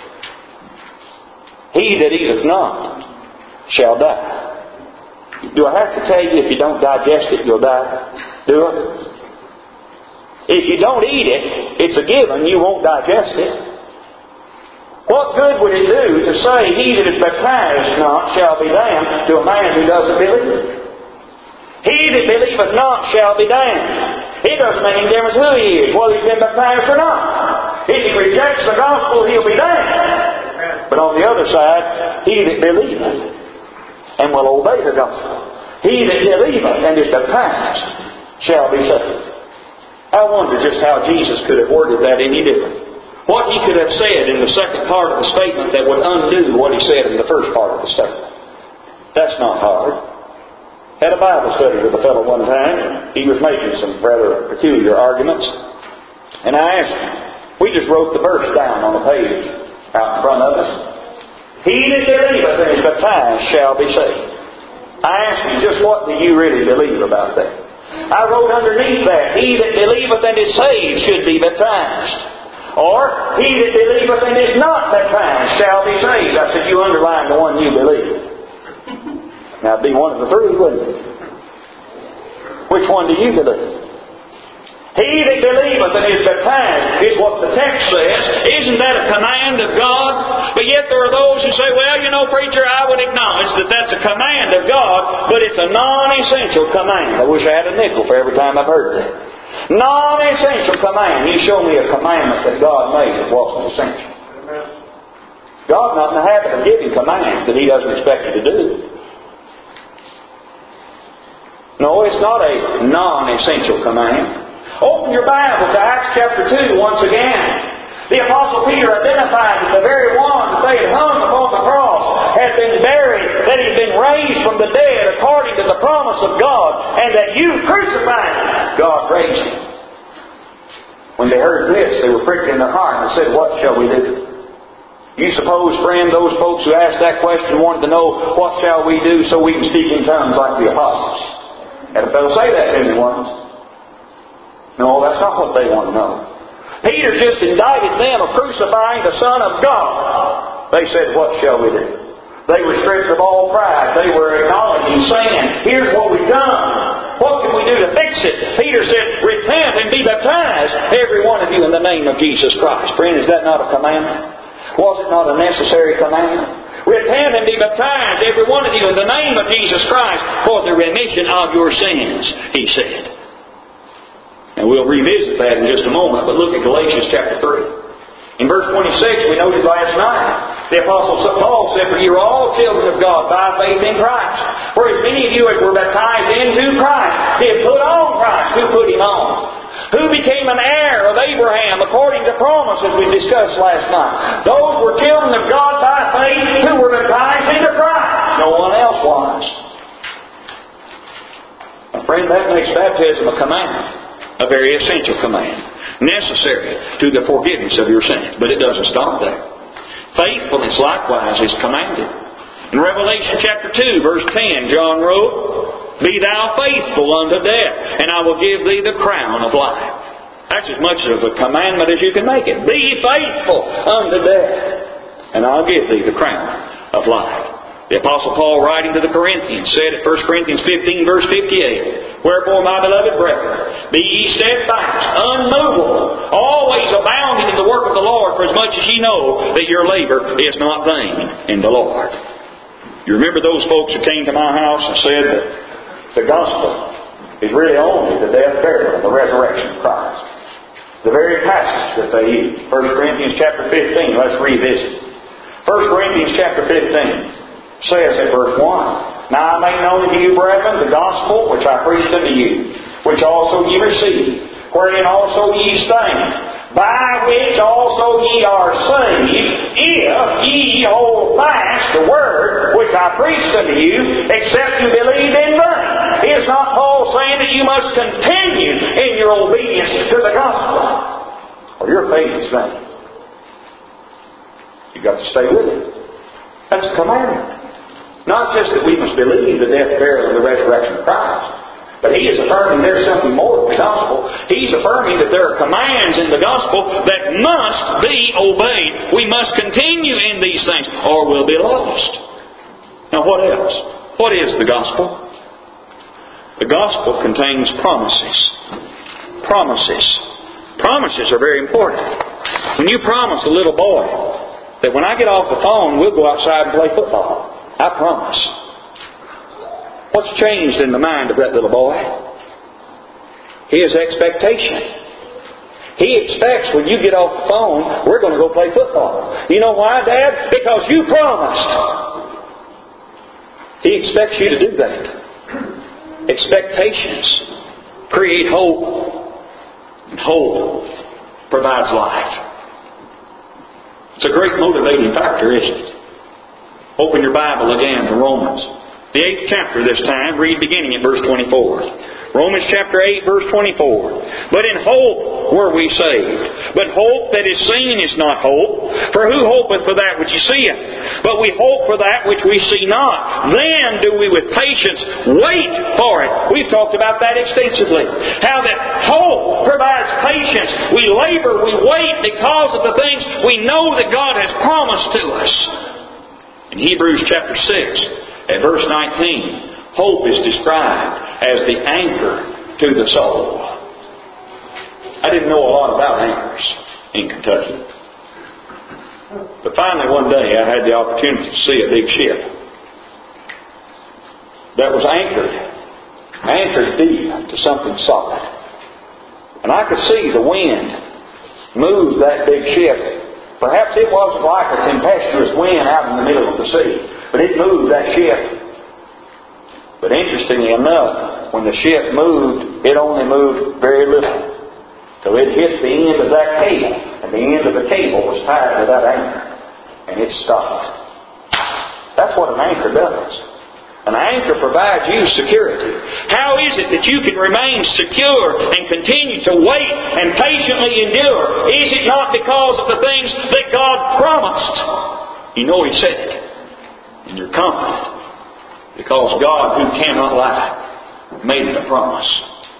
He that eateth not shall die. Do I have to tell you, if you don't digest it, you'll die? Do I? If you don't eat it, it's a given you won't digest it. What good would it do to say, He that is baptized not shall be damned, to a man who doesn't believe? He that believeth not shall be damned. It doesn't make any difference who he is, whether he's been baptized or not. If he rejects the gospel, he'll be damned. But on the other side, he that believeth and will obey the gospel, he that believeth and is baptized shall be saved. I wonder just how Jesus could have worded that any different. What he could have said in the second part of the statement that would undo what he said in the first part of the statement. That's not hard. Had a Bible study with a fellow one time. He was making some rather peculiar arguments. And I asked him, we just wrote the verse down on the page out in front of us. He that believeth and is baptized shall be saved. I asked him, just what do you really believe about that? I wrote underneath that, he that believeth and is saved should be baptized. Or, he that believeth and is not baptized shall be saved. I said, you underline the one you believe. Now, it'd be one of the three, wouldn't it? Which one do you believe? He that believeth and is baptized is what the text says. Isn't that a command of God? But yet there are those who say, well, you know, preacher, I would acknowledge that that's a command of God, but it's a non-essential command. I wish I had a nickel for every time I've heard that. Non-essential command. You show me a commandment that God made that wasn't essential. God's not in the habit of giving commands that He doesn't expect you to do. No, it's not a non-essential command. Open your Bible to Acts chapter 2 once again. The Apostle Peter identified that the very one that they had hung upon the cross had been buried, that He had been raised from the dead according to the promise of God, and that you crucified Him. God raised Him. When they heard this, they were pricked in their heart and said, what shall we do? You suppose, friend, those folks who asked that question wanted to know, what shall we do so we can speak in tongues like the apostles? Had a fellow say that to me once. No, that's not what they want to know. Peter just indicted them of crucifying the Son of God. They said, what shall we do? They were stripped of all pride. They were acknowledging, saying, here's what we've done. What can we do to fix it? Peter said, repent and be baptized, every one of you, in the name of Jesus Christ. Friend, is that not a commandment? Was it not a necessary commandment? Repent and be baptized, every one of you, in the name of Jesus Christ, for the remission of your sins, he said. And we'll revisit that in just a moment, but look at Galatians chapter 3. In verse 26, we noted last night, the Apostle Paul said, for you are all children of God by faith in Christ. For as many of you as were baptized into Christ did put on Christ. Who put Him on? Who became an heir of Abraham according to promise, as we discussed last night. Those were children of God by faith who were baptized into Christ. No one else was. My friend, that makes baptism a commandment. A very essential command. Necessary to the forgiveness of your sins. But it doesn't stop there. Faithfulness likewise is commanded. In Revelation chapter 2 verse 10, John wrote, be thou faithful unto death, and I will give thee the crown of life. That's as much of a commandment as you can make it. Be faithful unto death, and I'll give thee the crown of life. The Apostle Paul, writing to the Corinthians, said at 1 Corinthians 15 verse 58, wherefore, my beloved brethren, be ye steadfast, unmovable, always abounding in the work of the Lord, for as much as ye know that your labor is not vain in the Lord. You remember those folks who came to my house and said that the gospel is really only the death, burial, and the resurrection of Christ. The very passage that they used, 1 Corinthians chapter 15, let's revisit. 1 Corinthians chapter 15 says in verse 1, now I make known unto you, brethren, the gospel which I preached unto you, which also ye received, wherein also ye stand, by which also ye are saved, if ye hold fast the word which I preached unto you, except you believe in vain. Is not Paul saying that you must continue in your obedience to the gospel, or your faith is vain? You've got to stay with it. That's a commandment. Not just that we must believe the death, burial, and the resurrection of Christ, but he is affirming there's something more than the gospel. He's affirming that there are commands in the gospel that must be obeyed. We must continue in these things, or we'll be lost. Now what else? What is the gospel? The gospel contains promises. Promises. Promises are very important. When you promise a little boy that when I get off the phone, we'll go outside and play football, I promise. What's changed in the mind of that little boy? His expectation. He expects when you get off the phone, we're going to go play football. You know why, Dad? Because you promised. He expects you to do that. Expectations create hope. And hope provides life. It's a great motivating factor, isn't it? Open your Bible again to Romans. The 8th chapter this time, read beginning at verse 24. Romans chapter 8, verse 24. But in hope were we saved. But hope that is seen is not hope. For who hopeth for that which he seeth? But we hope for that which we see not. Then do we with patience wait for it. We've talked about that extensively. How that hope provides patience. We labor, we wait because of the things we know that God has promised to us. In Hebrews chapter 6, at verse 19, hope is described as the anchor to the soul. I didn't know a lot about anchors in Kentucky. But finally one day I had the opportunity to see a big ship that was anchored deep to something solid. And I could see the wind move that big ship. Perhaps it wasn't like a tempestuous wind out in the middle of the sea, but it moved that ship. But interestingly enough, when the ship moved, it only moved very little. Till it hit the end of that cable, and the end of the cable was tied to that anchor. And it stopped. That's what an anchor does. An anchor provides you security. How is it that you can remain secure and continue to wait and patiently endure? Is it not because of the things that God promised? You know He said it. And you're confident. Because God, who cannot lie, made it a promise.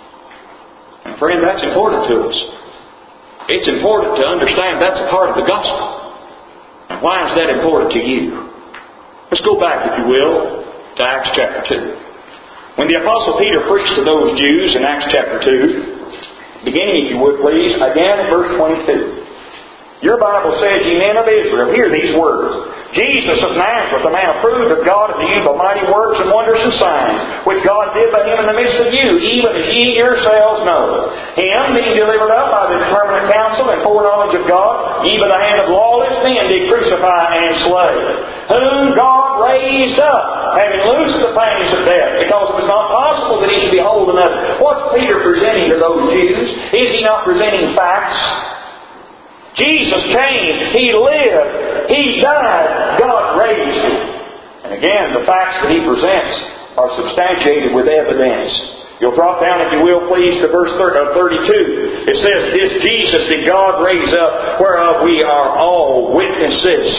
And friend, that's important to us. It's important to understand that's a part of the gospel. And why is that important to you? Let's go back, if you will, to Acts chapter 2. When the Apostle Peter preached to those Jews in Acts chapter 2, beginning, if you would please, again at verse 22. Your Bible says, Ye men of Israel, hear these words. Jesus of Nazareth, a man approved of God unto you by mighty works and wonders and signs, which God did by Him in the midst of you, even as ye yourselves know. Him being delivered up by the determinate counsel and foreknowledge of God, ye by the hand of lawless men did crucify and slay, whom God raised up, having loosed the pangs of death, because it was not possible that He should be holding up. What's Peter presenting to those Jews? Is he not presenting facts? Jesus came, He lived, He died, God raised Him. And again, the facts that He presents are substantiated with evidence. You'll drop down, if you will, please, to verse 32. It says, This Jesus did God raise up, whereof we are all witnesses.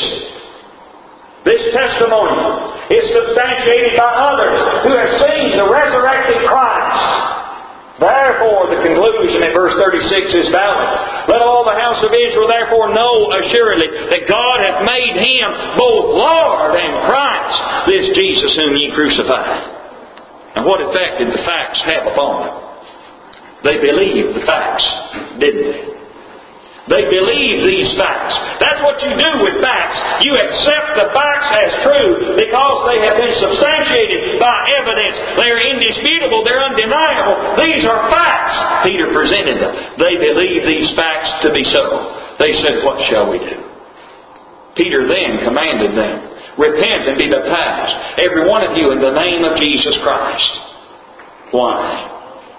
This testimony is substantiated by others who have seen the resurrected Christ. Therefore, the conclusion in verse 36 is valid. Let all the house of Israel therefore know assuredly that God hath made Him both Lord and Christ, this Jesus whom ye crucified. And what effect did the facts have upon them? They believed the facts, didn't they? They believe these facts. That's what you do with facts. You accept the facts as true because they have been substantiated by evidence. They're indisputable. They're undeniable. These are facts. Peter presented them. They believed these facts to be so. They said, What shall we do? Peter then commanded them, Repent and be baptized, every one of you, in the name of Jesus Christ. Why?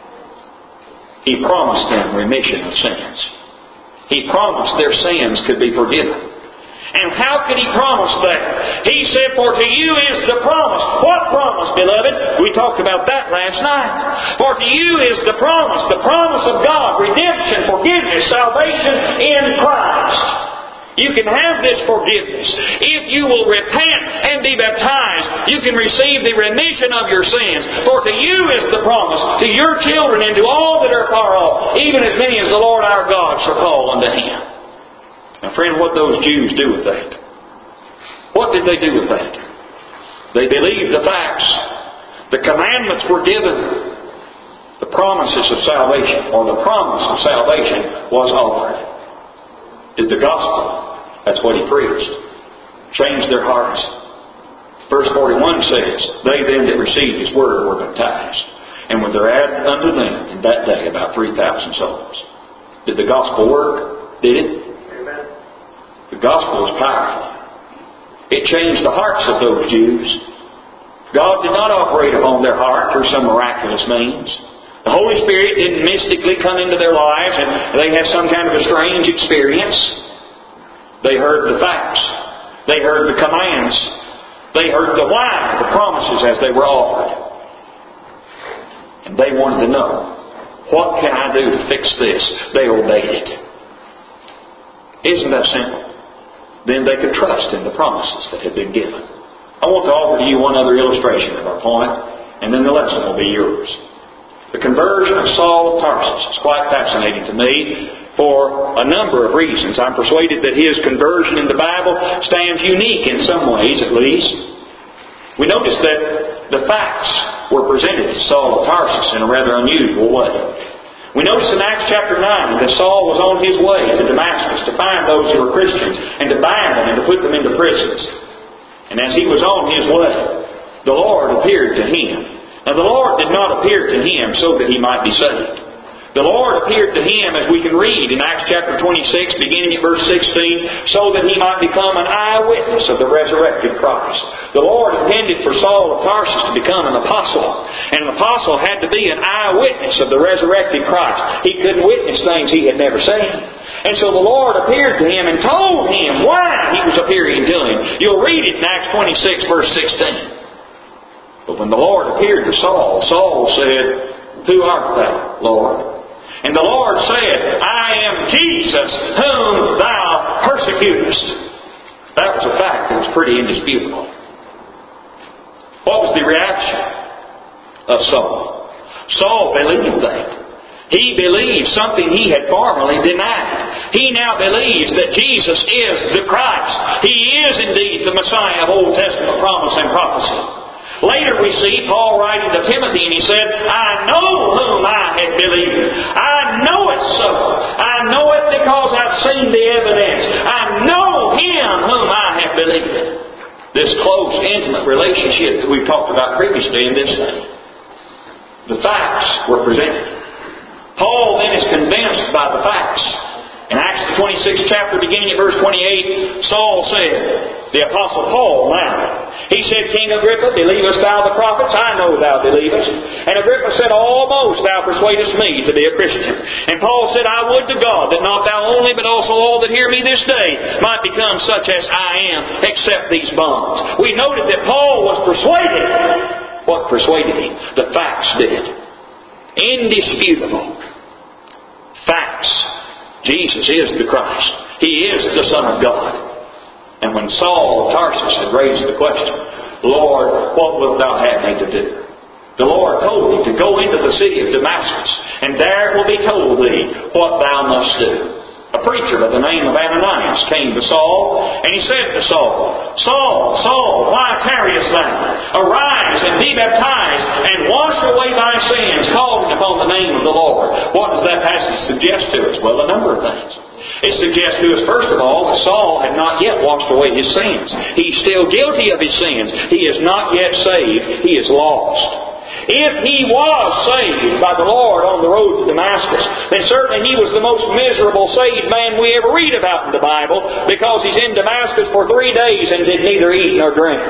He promised them remission of sins. He promised their sins could be forgiven. And how could He promise that? He said, For to you is the promise. What promise, beloved? We talked about that last night. For to you is the promise of God, redemption, forgiveness, salvation in Christ. You can have this forgiveness. If you will repent and be baptized, you can receive the remission of your sins. For to you is the promise, to your children and to all that are far off, even as many as the Lord our God shall call unto Him. Now friend, what those Jews do with that? What did they do with that? They believed the facts. The commandments were given. The promises of salvation, or the promise of salvation, was offered. Did the gospel, that's what He preached, change their hearts? Verse 41 says, They then that received His word were baptized, and were there added unto them in that day about 3,000 souls. Did the gospel work? Did it? Amen. The gospel is powerful. It changed the hearts of those Jews. God did not operate upon their heart through some miraculous means. The Holy Spirit didn't mystically come into their lives and they had some kind of a strange experience. They heard the facts. They heard the commands. They heard the why, the promises as they were offered. And They wanted to know, what can I do to fix this? They obeyed it. Isn't that simple? Then they could trust in the promises that had been given. I want to offer to you one other illustration of our point, and then the lesson will be yours. The conversion of Saul of Tarsus is quite fascinating to me for a number of reasons. I'm persuaded that his conversion in the Bible stands unique in some ways, at least. We notice that the facts were presented to Saul of Tarsus in a rather unusual way. We notice in Acts chapter 9 that Saul was on his way to Damascus to find those who were Christians and to bind them and to put them into prisons. And as he was on his way, the Lord appeared to him. Now the Lord did not appear to him so that he might be saved. The Lord appeared to him, as we can read in Acts chapter 26, beginning at verse 16, so that he might become an eyewitness of the resurrected Christ. The Lord intended for Saul of Tarsus to become an apostle. And an apostle had to be an eyewitness of the resurrected Christ. He couldn't witness things he had never seen. And so the Lord appeared to him and told him why he was appearing to him. You'll read it in Acts 26, verse 16. But when the Lord appeared to Saul, Saul said, "Who art thou, Lord?" And the Lord said, "I am Jesus whom thou persecutest." That was a fact that was pretty indisputable. What was the reaction of Saul? Saul believed that. He believed something he had formerly denied. He now believes that Jesus is the Christ. He is indeed the Messiah of Old Testament promise and prophecy. Later we see Paul writing to Timothy and he said, "I know whom I have believed. I know it so. I know it because I've seen the evidence. I know Him whom I have believed." This close, intimate relationship that we've talked about previously in this thing. The facts were presented. Paul then is convinced by the facts. In Acts the 26th chapter, beginning at verse 28, Saul said, the Apostle Paul now, he said, "King Agrippa, believest thou the prophets? I know thou believest." And Agrippa said, "Almost thou persuadest me to be a Christian." And Paul said, "I would to God that not thou only, but also all that hear me this day might become such as I am, except these bonds." We noted that Paul was persuaded. What persuaded him? The facts did. Indisputable facts. Jesus is the Christ. He is the Son of God. And when Saul of Tarsus had raised the question, "Lord, what wilt thou have me to do?" the Lord told him to go into the city of Damascus, and there it will be told thee what thou must do. A preacher by the name of Ananias came to Saul, and he said to Saul, "Saul, Saul, why tarriest thou? Arise and be baptized, and wash away thy sins, calling upon the name of the Lord." What does that passage suggest to us? Well, a number of things. It suggests to us, first of all, that Saul had not yet washed away his sins. He's still guilty of his sins. He is not yet saved. He is lost. If he was saved by the Lord on the road to Damascus, then certainly he was the most miserable saved man we ever read about in the Bible, because he's in Damascus for 3 days and did neither eat nor drink.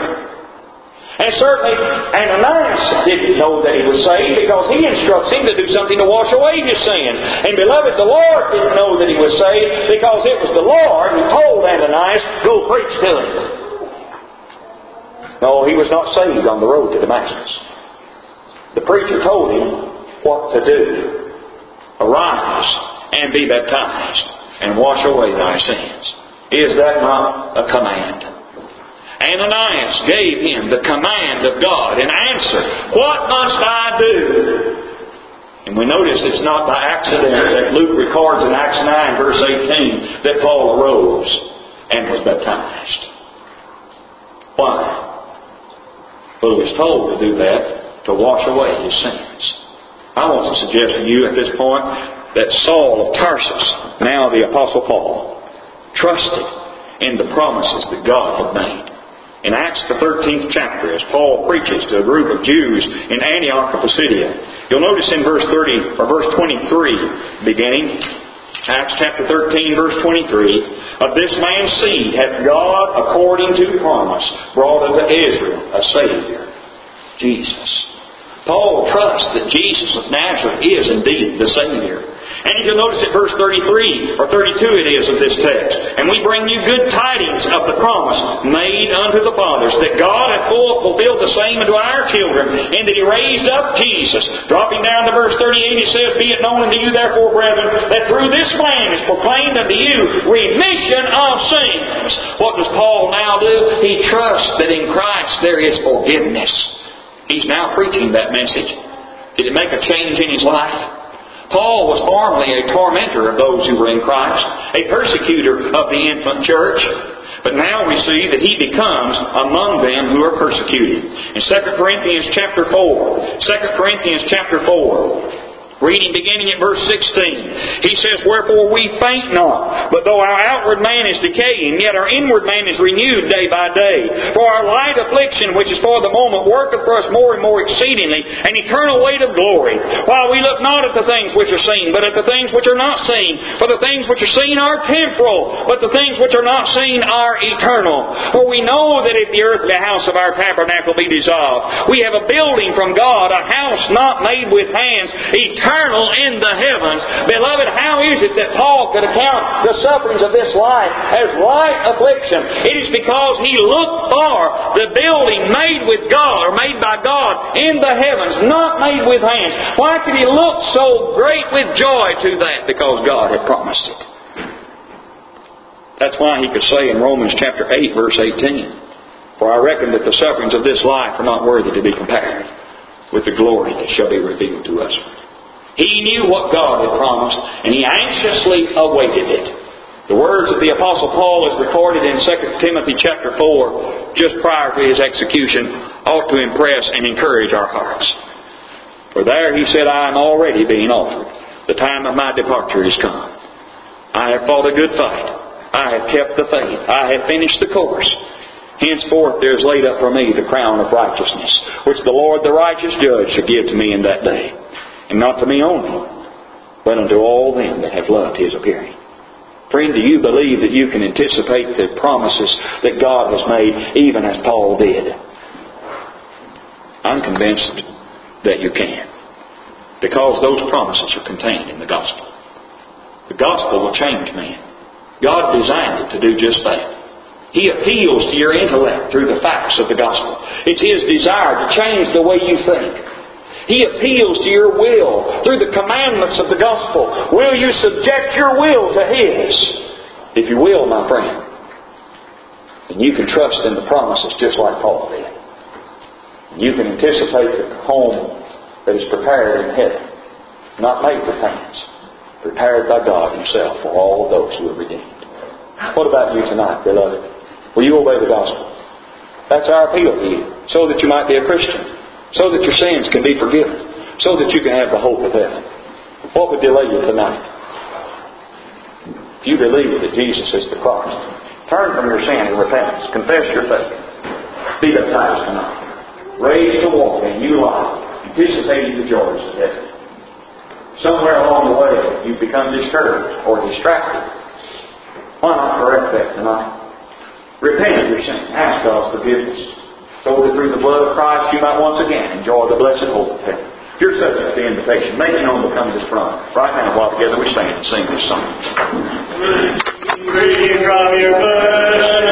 And certainly Ananias didn't know that he was saved, because he instructs him to do something to wash away his sins. And beloved, the Lord didn't know that he was saved, because it was the Lord who told Ananias, "Go preach to him." No, he was not saved on the road to Damascus. The preacher told him what to do. "Arise and be baptized, and wash away thy sins." Is that not a command? Ananias gave him the command of God and answered, "What must I do?" And we notice it's not by accident that Luke records in Acts 9 verse 18 that Paul arose and was baptized. Why? Well, he was told to do that to wash away his sins. I want to suggest to you at this point that Saul of Tarsus, now the Apostle Paul, trusted in the promises that God had made. In Acts the 13th chapter, as Paul preaches to a group of Jews in Antioch of Pisidia, you'll notice in verse 23 beginning, Acts chapter 13 verse 23, "Of this man's seed hath God, according to promise, brought unto Israel a Savior, Jesus." Paul trusts that Jesus of Nazareth is indeed the Savior. And if you'll notice at verse 33 or 32 it is of this text, and we bring you good tidings of the promise made unto the fathers, that God hath fulfilled the same unto our children, and that He raised up Jesus. Dropping down to verse 38, it says, Be it known unto you therefore, brethren, that through this man is proclaimed unto you remission of sins. What does Paul now do? He trusts that in Christ there is forgiveness. He's now preaching that message. Did it make a change in his life? Paul was formerly a tormentor of those who were in Christ, a persecutor of the infant church. But now we see that he becomes among them who are persecuted. In 2 Corinthians chapter 4, 2 Corinthians chapter 4, reading beginning at verse 16, he says, Wherefore we faint not, but though our outward man is decaying, yet our inward man is renewed day by day. For our light affliction, which is for the moment, worketh for us more and more exceedingly an eternal weight of glory, while we look not at the things which are seen, but at the things which are not seen. For the things which are seen are temporal, but the things which are not seen are eternal. For we know that if the earthly house of our tabernacle be dissolved, we have a building from God, a house not made with hands, eternal in the heavens. Beloved, how is it that Paul could account the sufferings of this life as light affliction? It is because he looked for the building made with God, or made by God in the heavens, not made with hands. Why could he look so great with joy to that? Because God had promised it. That's why he could say in Romans chapter 8 verse 18, For I reckon that the sufferings of this life are not worthy to be compared with the glory that shall be revealed to us. He knew what God had promised, and he anxiously awaited it. The words of the Apostle Paul is recorded in 2 Timothy chapter 4, just prior to his execution, ought to impress and encourage our hearts. For there he said, I am already being offered. The time of my departure is come. I have fought a good fight. I have kept the faith. I have finished the course. Henceforth there is laid up for me the crown of righteousness, which the Lord the righteous judge shall give to me in that day. And not to me only, but unto all them that have loved His appearing. Friend, do you believe that you can anticipate the promises that God has made, even as Paul did? I'm convinced that you can. Because those promises are contained in the gospel. The gospel will change man. God designed it to do just that. He appeals to your intellect through the facts of the gospel. It's His desire to change the way you think. He appeals to your will through the commandments of the gospel. Will you subject your will to His? If you will, my friend, then you can trust in the promises just like Paul did. You can anticipate the home that is prepared in heaven, not made with hands, prepared by God Himself for all of those who are redeemed. What about you tonight, beloved? Will you obey the gospel? That's our appeal to you, so that you might be a Christian. So that your sins can be forgiven. So that you can have the hope of heaven. What would delay you tonight? If you believe that Jesus is the Christ, turn from your sin and repentance. Confess your faith. Be baptized tonight. Raised to walk in new life, anticipating the joys of heaven. Somewhere along the way you've become discouraged or distracted. Why not correct that tonight? Repent of your sin. Ask God's forgiveness. So that through the blood of Christ you might once again enjoy the blessed hope of heaven. If you're subject to the invitation, make it known to come to this front. Right now, while together we stand and sing this song.